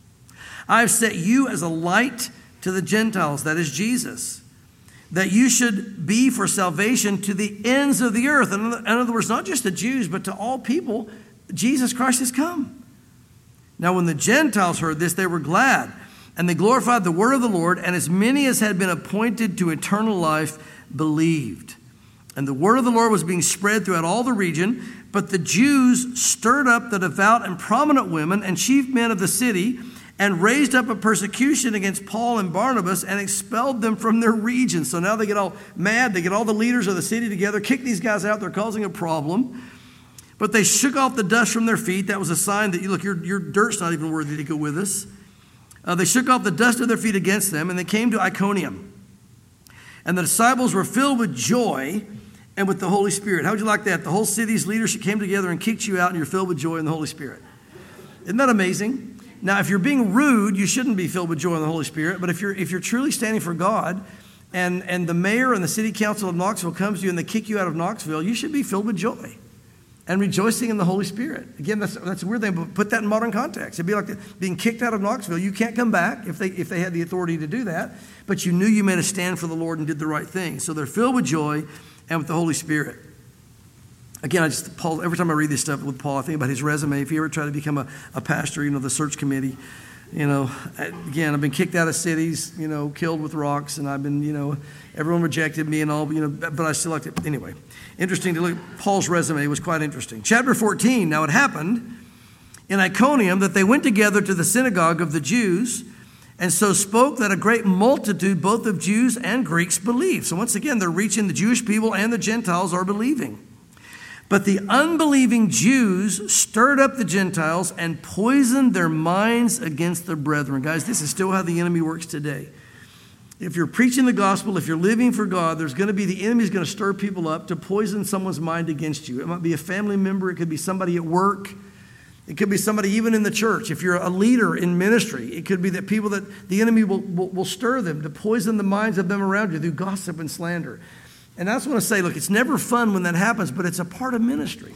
I have set you as a light to the Gentiles, that is Jesus, that you should be for salvation to the ends of the earth. In other words, not just the Jews, but to all people, Jesus Christ has come. Now, when the Gentiles heard this, they were glad, and they glorified the word of the Lord, and as many as had been appointed to eternal life believed. And the word of the Lord was being spread throughout all the region, but the Jews stirred up the devout and prominent women and chief men of the city, and raised up a persecution against Paul and Barnabas and expelled them from their region. So now they get all mad. They get all the leaders of the city together, kick these guys out. They're causing a problem. But they shook off the dust from their feet. That was a sign that, look, your dirt's not even worthy to go with us. They shook off the dust of their feet against them, and they came to Iconium. And the disciples were filled with joy and with the Holy Spirit. How would you like that? The whole city's leadership came together and kicked you out, and you're filled with joy in the Holy Spirit. Isn't that amazing? Now, if you're being rude, you shouldn't be filled with joy in the Holy Spirit. But if you're truly standing for God, and the mayor and the city council of Knoxville comes to you and they kick you out of Knoxville, you should be filled with joy and rejoicing in the Holy Spirit. Again, that's a weird thing, but put that in modern context. It'd be like being kicked out of Knoxville. You can't come back if they had the authority to do that, but you knew you made a stand for the Lord and did the right thing. So they're filled with joy and with the Holy Spirit. Again, Paul, every time I read this stuff with Paul, I think about his resume. If he ever tried to become a pastor, the search committee, again, I've been kicked out of cities, killed with rocks, and I've been, everyone rejected me and all, but I still liked it. Anyway, interesting to look. Paul's resume was quite interesting. Chapter 14, now it happened in Iconium that they went together to the synagogue of the Jews, and so spoke that a great multitude, both of Jews and Greeks, believed. So once again, they're reaching the Jewish people, and the Gentiles are believing. But the unbelieving Jews stirred up the Gentiles and poisoned their minds against their brethren. Guys, this is still how the enemy works today. If you're preaching the gospel, if you're living for God, the enemy's going to stir people up to poison someone's mind against you. It might be a family member. It could be somebody at work. It could be somebody even in the church. If you're a leader in ministry, it could be that people that the enemy will stir them to poison the minds of them around you through gossip and slander. And I just want to say, look, it's never fun when that happens, but it's a part of ministry.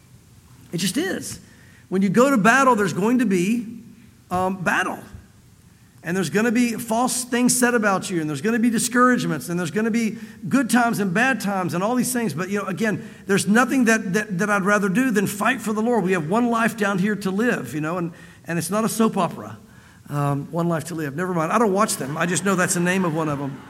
It just is. When you go to battle, there's going to be battle. And there's going to be false things said about you, and there's going to be discouragements, and there's going to be good times and bad times and all these things. But, again, there's nothing that I'd rather do than fight for the Lord. We have one life down here to live, and it's not a soap opera. One life to live. Never mind. I don't watch them. I just know that's the name of one of them.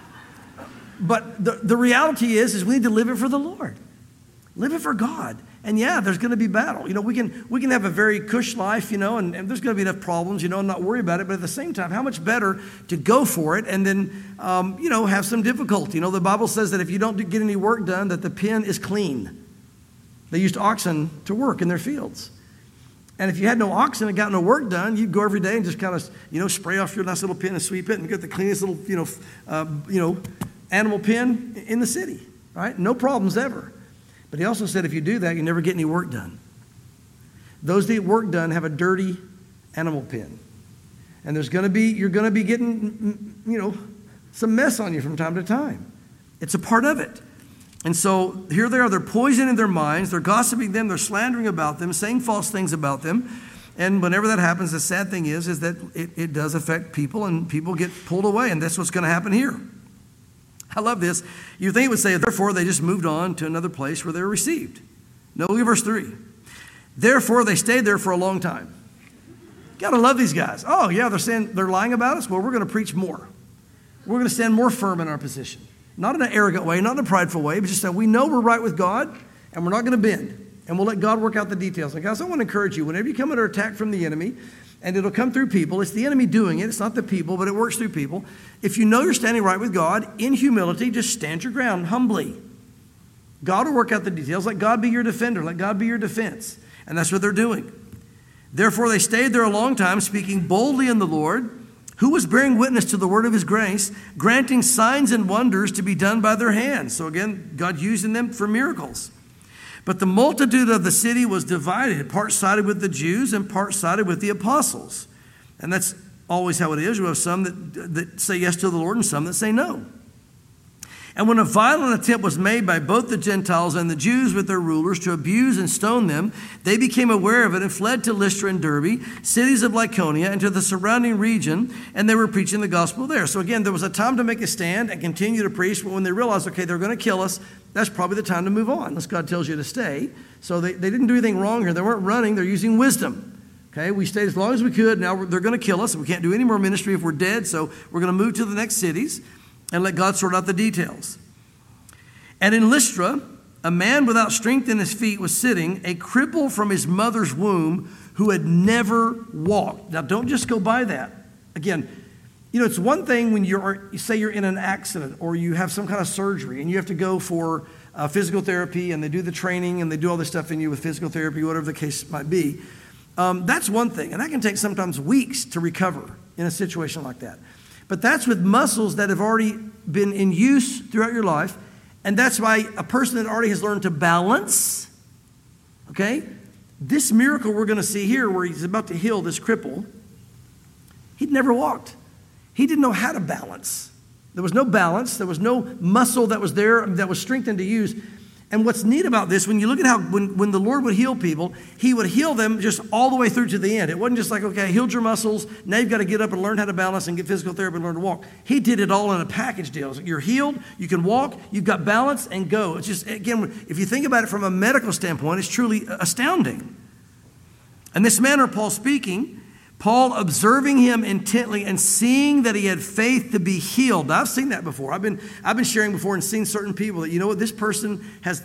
But the reality is we need to live it for the Lord. Live it for God. And yeah, there's going to be battle. We can have a very cush life, and there's going to be enough problems, and not worry about it. But at the same time, how much better to go for it and then, have some difficulty. The Bible says that if you don't get any work done, that the pen is clean. They used oxen to work in their fields. And if you had no oxen and got no work done, you'd go every day and just kind of, spray off your nice little pen and sweep it and get the cleanest little, animal pen in the city, right? No problems ever. But he also said if you do that, you never get any work done. Those that get work done have a dirty animal pen. And you're going to be getting, some mess on you from time to time. It's a part of it. And so here they are, they're poisoning their minds, they're gossiping them, they're slandering about them, saying false things about them. And whenever that happens, the sad thing is that it does affect people, and people get pulled away, and that's what's going to happen here. I love this. You think it would say, therefore, they just moved on to another place where they were received. No, look at verse 3. Therefore, they stayed there for a long time. Got to love these guys. Oh, yeah, they're saying they're lying about us. Well, we're going to preach more. We're going to stand more firm in our position. Not in an arrogant way, not in a prideful way, but just that we know we're right with God, and we're not going to bend. And we'll let God work out the details. And guys, I want to encourage you, whenever you come under attack from the enemy, and it'll come through people. It's the enemy doing it. It's not the people, but it works through people. If you know you're standing right with God, in humility, just stand your ground humbly. God will work out the details. Let God be your defender. Let God be your defense. And that's what they're doing. Therefore, they stayed there a long time, speaking boldly in the Lord, who was bearing witness to the word of his grace, granting signs and wonders to be done by their hands. So again, God using them for miracles. But the multitude of the city was divided. Part sided with the Jews and part sided with the apostles. And that's always how it is. You have some that say yes to the Lord and some that say no. And when a violent attempt was made by both the Gentiles and the Jews with their rulers to abuse and stone them, they became aware of it and fled to Lystra and Derbe, cities of Lycaonia, and to the surrounding region, and they were preaching the gospel there. So again, there was a time to make a stand and continue to preach, but when they realized, okay, they're going to kill us, that's probably the time to move on, unless God tells you to stay. So they didn't do anything wrong here. They weren't running. They're using wisdom. Okay, we stayed as long as we could. Now they're going to kill us. We can't do any more ministry if we're dead, so we're going to move to the next cities and let God sort out the details. And in Lystra, a man without strength in his feet was sitting, a cripple from his mother's womb who had never walked. Now, don't just go by that. Again, it's one thing when you say you're in an accident or you have some kind of surgery and you have to go for physical therapy and they do the training and they do all this stuff in you with physical therapy, whatever the case might be. That's one thing. And that can take sometimes weeks to recover in a situation like that. But that's with muscles that have already been in use throughout your life. And that's why a person that already has learned to balance, okay, this miracle we're going to see here where he's about to heal this cripple, he'd never walked. He didn't know how to balance. There was no balance. There was no muscle that was there that was strengthened to use. And what's neat about this, when you look at how when the Lord would heal people, he would heal them just all the way through to the end. It wasn't just like, okay, I healed your muscles. Now you've got to get up and learn how to balance and get physical therapy and learn to walk. He did it all in a package deal. You're healed, you can walk, you've got balance, and go. It's just, again, if you think about it from a medical standpoint, it's truly astounding. And this manner, Paul speaking, Paul observing him intently and seeing that he had faith to be healed. Now, I've seen that before. I've been sharing before and seen certain people that, this person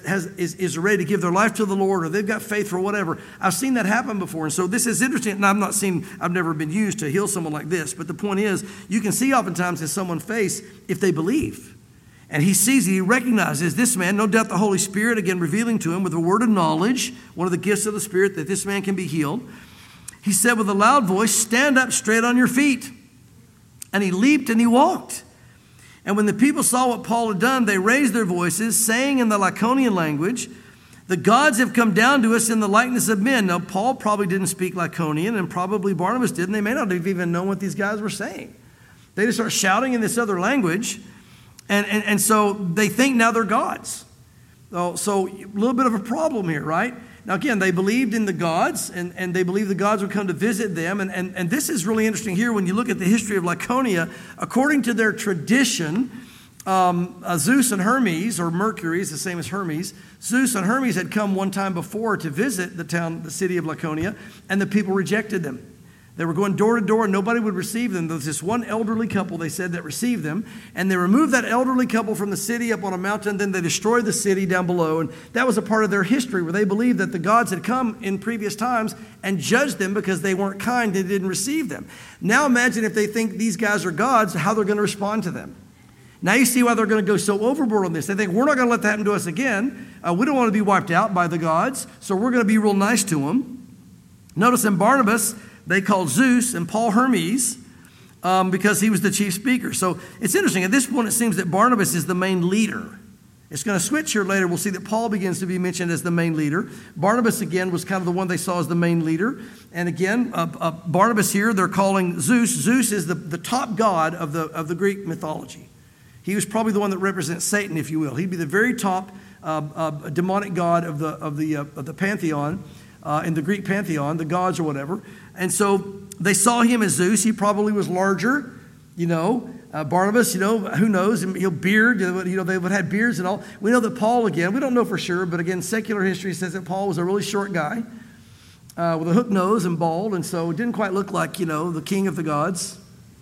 is ready to give their life to the Lord, or they've got faith for whatever. I've seen that happen before. And so this is interesting. And I've never been used to heal someone like this. But the point is, you can see oftentimes in someone's face if they believe. And he sees it, he recognizes this man, no doubt the Holy Spirit, again, revealing to him with a word of knowledge, one of the gifts of the Spirit, that this man can be healed. He said with a loud voice, "Stand up straight on your feet." And he leaped and he walked. And when the people saw what Paul had done, they raised their voices, saying in the Lycaonian language, "The gods have come down to us in the likeness of men." Now, Paul probably didn't speak Lycaonian, and probably Barnabas did, and they may not have even known what these guys were saying. They just start shouting in this other language, and so they think now they're gods. So a little bit of a problem here, right? Now, again, they believed in the gods, and they believed the gods would come to visit them. And this is really interesting here when you look at the history of Lycaonia. According to their tradition, Zeus and Hermes, or Mercury is the same as Hermes, Zeus and Hermes had come one time before to visit the city of Lycaonia, and the people rejected them. They were going door to door, and nobody would receive them. There was this one elderly couple, they said, that received them. And they removed that elderly couple from the city up on a mountain. Then they destroyed the city down below. And that was a part of their history where they believed that the gods had come in previous times and judged them because they weren't kind and didn't receive them. Now imagine if they think these guys are gods, how they're going to respond to them. Now you see why they're going to go so overboard on this. They think, we're not going to let that happen to us again. We don't want to be wiped out by the gods, so we're going to be real nice to them. Notice in Barnabas, they called Zeus and Paul Hermes because he was the chief speaker. So it's interesting. At this point, it seems that Barnabas is the main leader. It's going to switch here later. We'll see that Paul begins to be mentioned as the main leader. Barnabas, again, was kind of the one they saw as the main leader. And again, Barnabas here, they're calling Zeus. Zeus is the top god of the Greek mythology. He was probably the one that represents Satan, if you will. He'd be the very top demonic god of the pantheon, in the Greek pantheon, the gods or whatever. And so they saw him as Zeus. He probably was larger, Barnabas, who knows? Beard, they would have beards and all. We know that Paul, again, we don't know for sure, but again, secular history says that Paul was a really short guy with a hook nose and bald, and so it didn't quite look like, the king of the gods.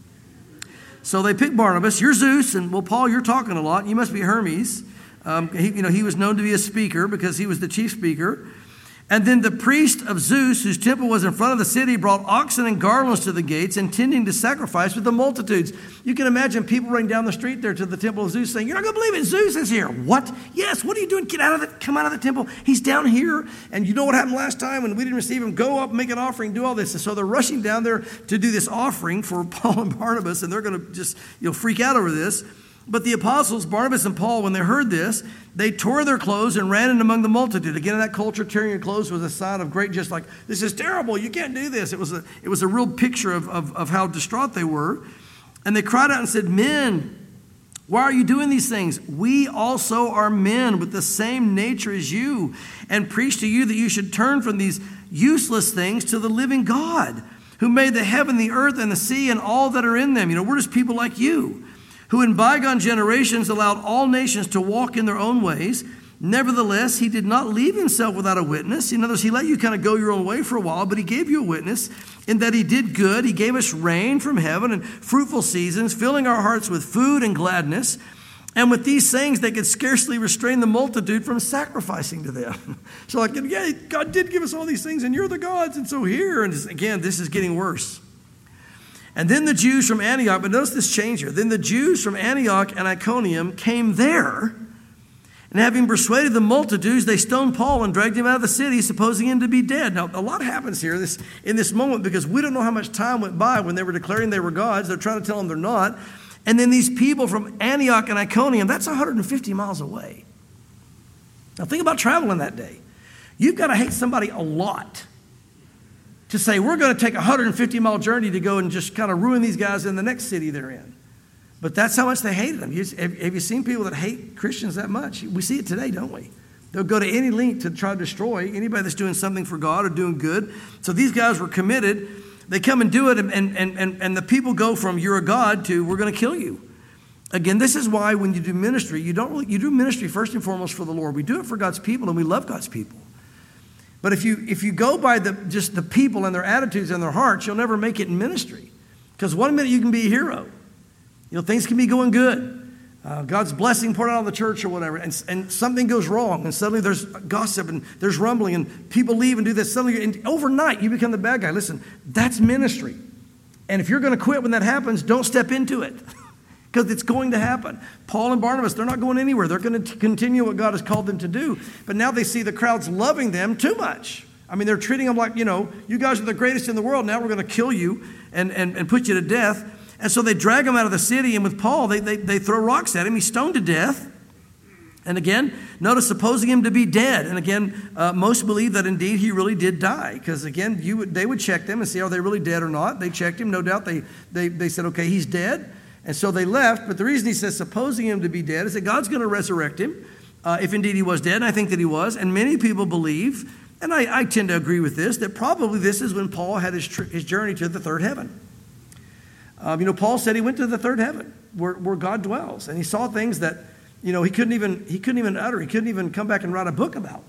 So they picked Barnabas. You're Zeus, and well, Paul, you're talking a lot. You must be Hermes. He was known to be a speaker because he was the chief speaker. And then the priest of Zeus, whose temple was in front of the city, brought oxen and garlands to the gates, intending to sacrifice with the multitudes. You can imagine people running down the street there to the temple of Zeus saying, "You're not going to believe it, Zeus is here." "What?" "Yes, what are you doing? Get out of it. Come out of the temple. He's down here. And you know what happened last time when we didn't receive him? Go up, make an offering, do all this." And so they're rushing down there to do this offering for Paul and Barnabas, and they're going to just freak out over this. But the apostles, Barnabas and Paul, when they heard this, they tore their clothes and ran in among the multitude. Again, in that culture, tearing your clothes was a sign of great, just like, "This is terrible, you can't do this." It was a real picture of how distraught they were. And they cried out and said, "Men, why are you doing these things? We also are men with the same nature as you, and preach to you that you should turn from these useless things to the living God, who made the heaven, the earth, and the sea, and all that are in them." We're just people like you, who in bygone generations allowed all nations to walk in their own ways. Nevertheless, he did not leave himself without a witness. In other words, he let you kind of go your own way for a while, but he gave you a witness in that he did good. He gave us rain from heaven and fruitful seasons, filling our hearts with food and gladness. And with these sayings, they could scarcely restrain the multitude from sacrificing to them. So yeah, God did give us all these things, and you're the gods, and so here. And again, this is getting worse. And then the Jews from Antioch, but notice this change here. Then the Jews from Antioch and Iconium came there, and having persuaded the multitudes, they stoned Paul and dragged him out of the city, supposing him to be dead. Now, a lot happens here in this moment, because we don't know how much time went by when they were declaring they were gods. They're trying to tell them they're not. And then these people from Antioch and Iconium, that's 150 miles away. Now, think about traveling that day. You've got to hate somebody a lot to say, we're going to take a 150-mile journey to go and just kind of ruin these guys in the next city they're in. But that's how much they hated them. Have you seen people that hate Christians that much? We see it today, don't we? They'll go to any length to try to destroy anybody that's doing something for God or doing good. So these guys were committed. They come and do it, and the people go from "you're a god" to "we're going to kill you." Again, this is why when you do ministry, you do ministry first and foremost for the Lord. We do it for God's people, and we love God's people. But if you go by just the people and their attitudes and their hearts, you'll never make it in ministry. Because one minute you can be a hero. Things can be going good. God's blessing poured out on the church or whatever, and something goes wrong, and suddenly there's gossip and there's rumbling, and people leave and do this. Suddenly, and overnight, you become the bad guy. Listen, that's ministry. And if you're going to quit when that happens, don't step into it, because it's going to happen. Paul and Barnabas, they're not going anywhere. They're going to continue what God has called them to do. But now they see the crowds loving them too much. They're treating them like, you guys are the greatest in the world. Now we're going to kill you and put you to death. And so they drag him out of the city, and with Paul, they throw rocks at him. He's stoned to death. And again, notice supposing him to be dead. And again, most believe that indeed he really did die. Because again, they would check them and see, are they really dead or not? They checked him, no doubt. They said, okay, he's dead. And so they left. But the reason he says supposing him to be dead is that God's going to resurrect him, if indeed he was dead. And I think that he was. And many people believe, and I tend to agree with this, that probably this is when Paul had his journey to the third heaven. Paul said he went to the third heaven where God dwells, and he saw things that, he couldn't even utter. He couldn't even come back and write a book about.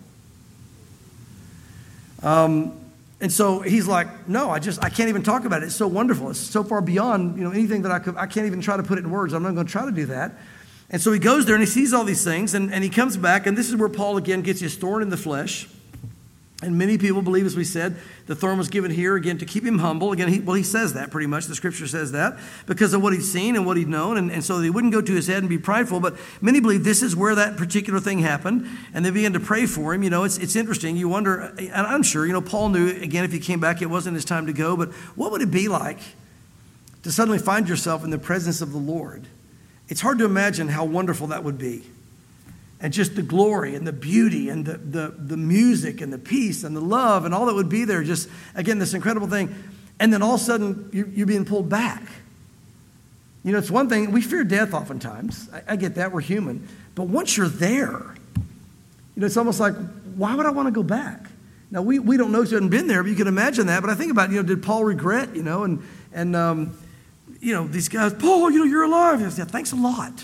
And so he's like, no, I can't even talk about it. It's so wonderful. It's so far beyond, anything that I can't even try to put it in words. I'm not going to try to do that. And so he goes there and he sees all these things, and he comes back, and this is where Paul again gets his thorn in the flesh. And many people believe, as we said, the thorn was given here, again, to keep him humble. Again, he says that pretty much. The scripture says that because of what he'd seen and what he'd known. And so that he wouldn't go to his head and be prideful. But many believe this is where that particular thing happened. And they began to pray for him. It's interesting. You wonder, and I'm sure, Paul knew, again, if he came back, it wasn't his time to go. But what would it be like to suddenly find yourself in the presence of the Lord? It's hard to imagine how wonderful that would be. And just the glory and the beauty and the music and the peace and the love and all that would be there. Just, again, this incredible thing. And then all of a sudden, you're being pulled back. It's one thing. We fear death oftentimes. I get that. We're human. But once you're there, it's almost like, why would I want to go back? Now, we don't know, because we haven't been there, but you can imagine that. But I think about, did Paul regret, and these guys, Paul, you're alive. I said, thanks a lot.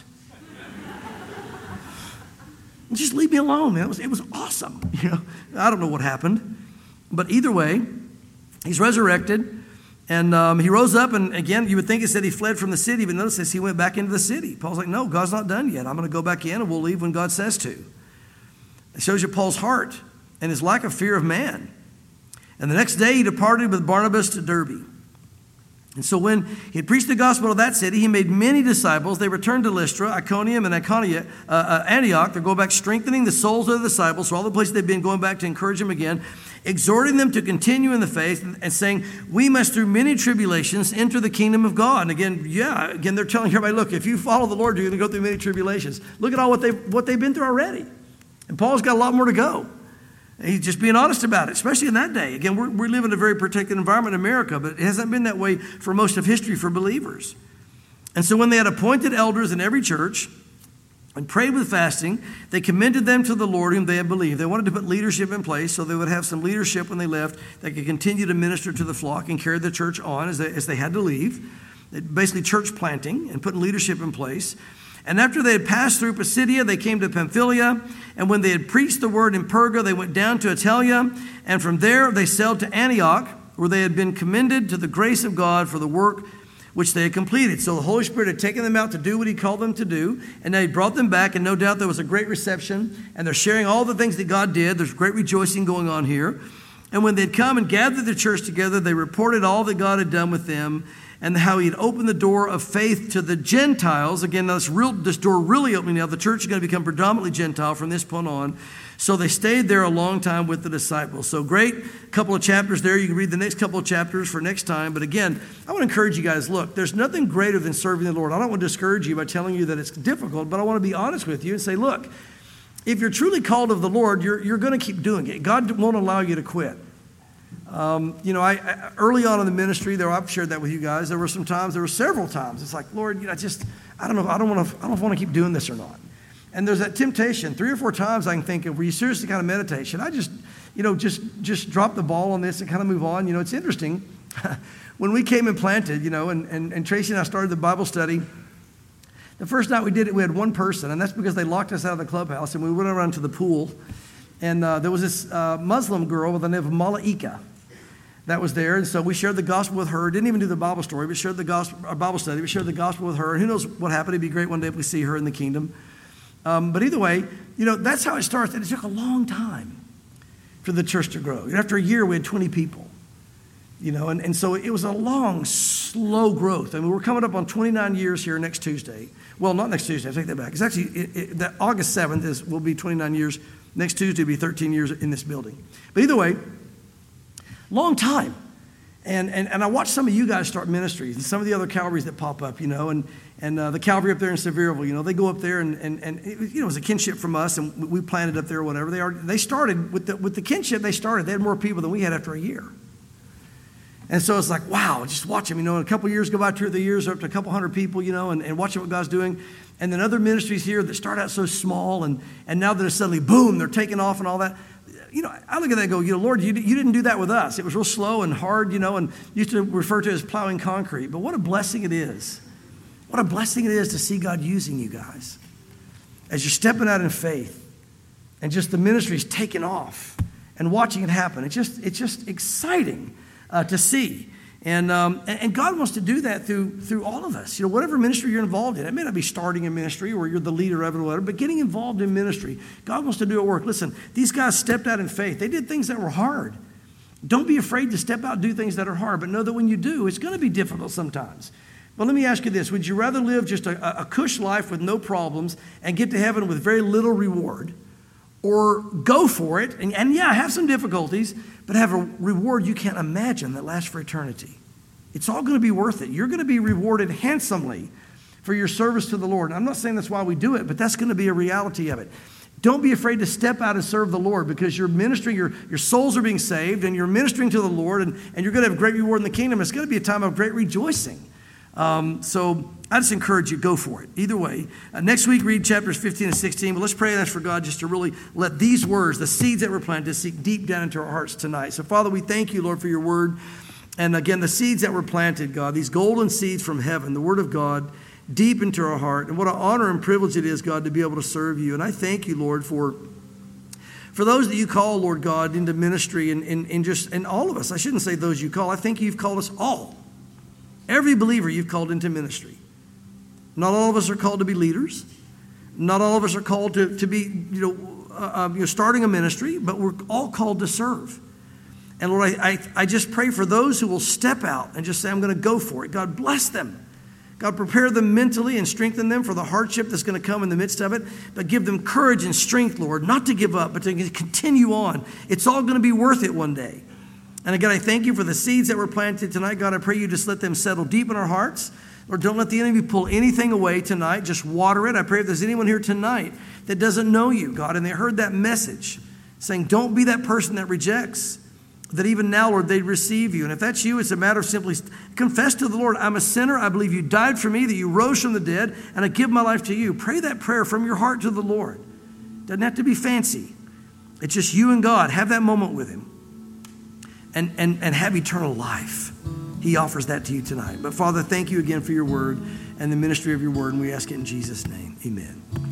Just leave me alone, man. It was awesome. I don't know what happened. But either way, he's resurrected. And he rose up, and again, you would think it said he fled from the city, but notice this, he went back into the city. Paul's like, no, God's not done yet. I'm going to go back in, and we'll leave when God says to. It shows you Paul's heart. and his lack of fear of man. And the next day he departed with Barnabas to Derbe. And so when he had preached the gospel of that city, he made many disciples. They returned to Lystra, Iconium, and Antioch. They're going back strengthening the souls of the disciples. So all the places they've been going back to encourage them again, exhorting them to continue in the faith and saying, we must through many tribulations enter the kingdom of God. And again, they're telling everybody, look, if you follow the Lord, you're going to go through many tribulations. Look at all what they've been through already. And Paul's got a lot more to go. He's just being honest about it, especially in that day. Again, we live in a very protected environment in America, but it hasn't been that way for most of history for believers. And so when they had appointed elders in every church and prayed with fasting, they commended them to the Lord whom they had believed. They wanted to put leadership in place so they would have some leadership when they left that could continue to minister to the flock and carry the church on as they had to leave. Basically church planting and putting leadership in place. And after they had passed through Pisidia, they came to Pamphylia. And when they had preached the word in Perga, they went down to Attalia. And from there they sailed to Antioch, where they had been commended to the grace of God for the work which they had completed. So the Holy Spirit had taken them out to do what he called them to do. And now he brought them back. And no doubt there was a great reception. And they're sharing all the things that God did. There's great rejoicing going on here. And when they'd come and gathered the church together, they reported all that God had done with them, and how he had opened the door of faith to the Gentiles. Again, this door really opening now. The church is going to become predominantly Gentile from this point on. So they stayed there a long time with the disciples. So great couple of chapters there. You can read the next couple of chapters for next time. But again, I want to encourage you guys, look, there's nothing greater than serving the Lord. I don't want to discourage you by telling you that it's difficult, but I want to be honest with you and say, look, if you're truly called of the Lord, you're going to keep doing it. God won't allow you to quit. I early on in the ministry, I've shared that with you guys. There were several times. It's like, Lord, I don't know, I don't want to keep doing this or not. And there's that temptation. 3 or 4 times I can think of where you seriously kind of meditate. Should I just drop the ball on this and kind of move on? It's interesting. When we came and planted, and Tracy and I started the Bible study, the first night we did it, we had one person, and that's because they locked us out of the clubhouse, and we went around to the pool. And there was this Muslim girl with the name of Malaika that was there. And so we shared the gospel with her. Didn't even do the Bible story, but shared the gospel, our Bible study. We shared the gospel with her. And who knows what happened. It'd be great one day if we see her in the kingdom. But either way, that's how it starts. And it took a long time for the church to grow. And after a year, we had 20 people. And so it was a long, slow growth. I mean, we're coming up on 29 years here next Tuesday. Well, not next Tuesday. I take that back. It's actually that August 7th will be 29 years. Next Tuesday will be 13 years in this building. But either way, long time. And I watched some of you guys start ministries and some of the other Calvaries that pop up, and the Calvary up there in Sevierville, they go up there and it was a kinship from us, and we planted up there or whatever. They started with the kinship. They had more people than we had after a year. And so it's like, wow, just watch them, a couple years go by, 2 or 3 years, up to a couple hundred people, and watching what God's doing. And then other ministries here that start out so small, and now they're suddenly, boom, they're taking off and all that. I look at that and go, Lord, you didn't do that with us. It was real slow and hard, and used to refer to it as plowing concrete. But what a blessing it is. What a blessing it is to see God using you guys as you're stepping out in faith, and just the ministry's taking off and watching it happen. It's just exciting to see. And God wants to do that through all of us. Whatever ministry you're involved in. It may not be starting a ministry or you're the leader of it or whatever, but getting involved in ministry. God wants to do a work. Listen, these guys stepped out in faith. They did things that were hard. Don't be afraid to step out and do things that are hard, but know that when you do, it's going to be difficult sometimes. But let me ask you this. Would you rather live just a cush life with no problems and get to heaven with very little reward, or go for it and have some difficulties, but have a reward you can't imagine that lasts for eternity? It's all going to be worth it. You're going to be rewarded handsomely for your service to the Lord. And I'm not saying that's why we do it, but that's going to be a reality of it. Don't be afraid to step out and serve the Lord, because you're ministering, your souls are being saved, and you're ministering to the Lord, and you're going to have great reward in the kingdom. It's going to be a time of great rejoicing. So I just encourage you, go for it. Either way. Next week, read chapters 15 and 16. But let's pray and ask for God just to really let these words, the seeds that were planted, sink deep down into our hearts tonight. So, Father, we thank you, Lord, for your word. And again, the seeds that were planted, God, these golden seeds from heaven, the word of God, deep into our heart. And what an honor and privilege it is, God, to be able to serve you. And I thank you, Lord, for those that you call, Lord God, into ministry, and all of us. I shouldn't say those you call. I think you've called us all. Every believer you've called into ministry. Not all of us are called to be leaders. Not all of us are called to be, starting a ministry, but we're all called to serve. And Lord, I just pray for those who will step out and just say, I'm going to go for it. God, bless them. God, prepare them mentally and strengthen them for the hardship that's going to come in the midst of it. But give them courage and strength, Lord, not to give up, but to continue on. It's all going to be worth it one day. And again, I thank you for the seeds that were planted tonight. God, I pray you just let them settle deep in our hearts. Lord, don't let the enemy pull anything away tonight. Just water it. I pray if there's anyone here tonight that doesn't know you, God, and they heard that message saying, don't be that person that rejects, that even now, Lord, they receive you. And if that's you, it's a matter of simply confess to the Lord, I'm a sinner. I believe you died for me, that you rose from the dead, and I give my life to you. Pray that prayer from your heart to the Lord. Doesn't have to be fancy. It's just you and God. Have that moment with him and have eternal life. He offers that to you tonight. But Father, thank you again for your word and the ministry of your word, and we ask it in Jesus' name. Amen.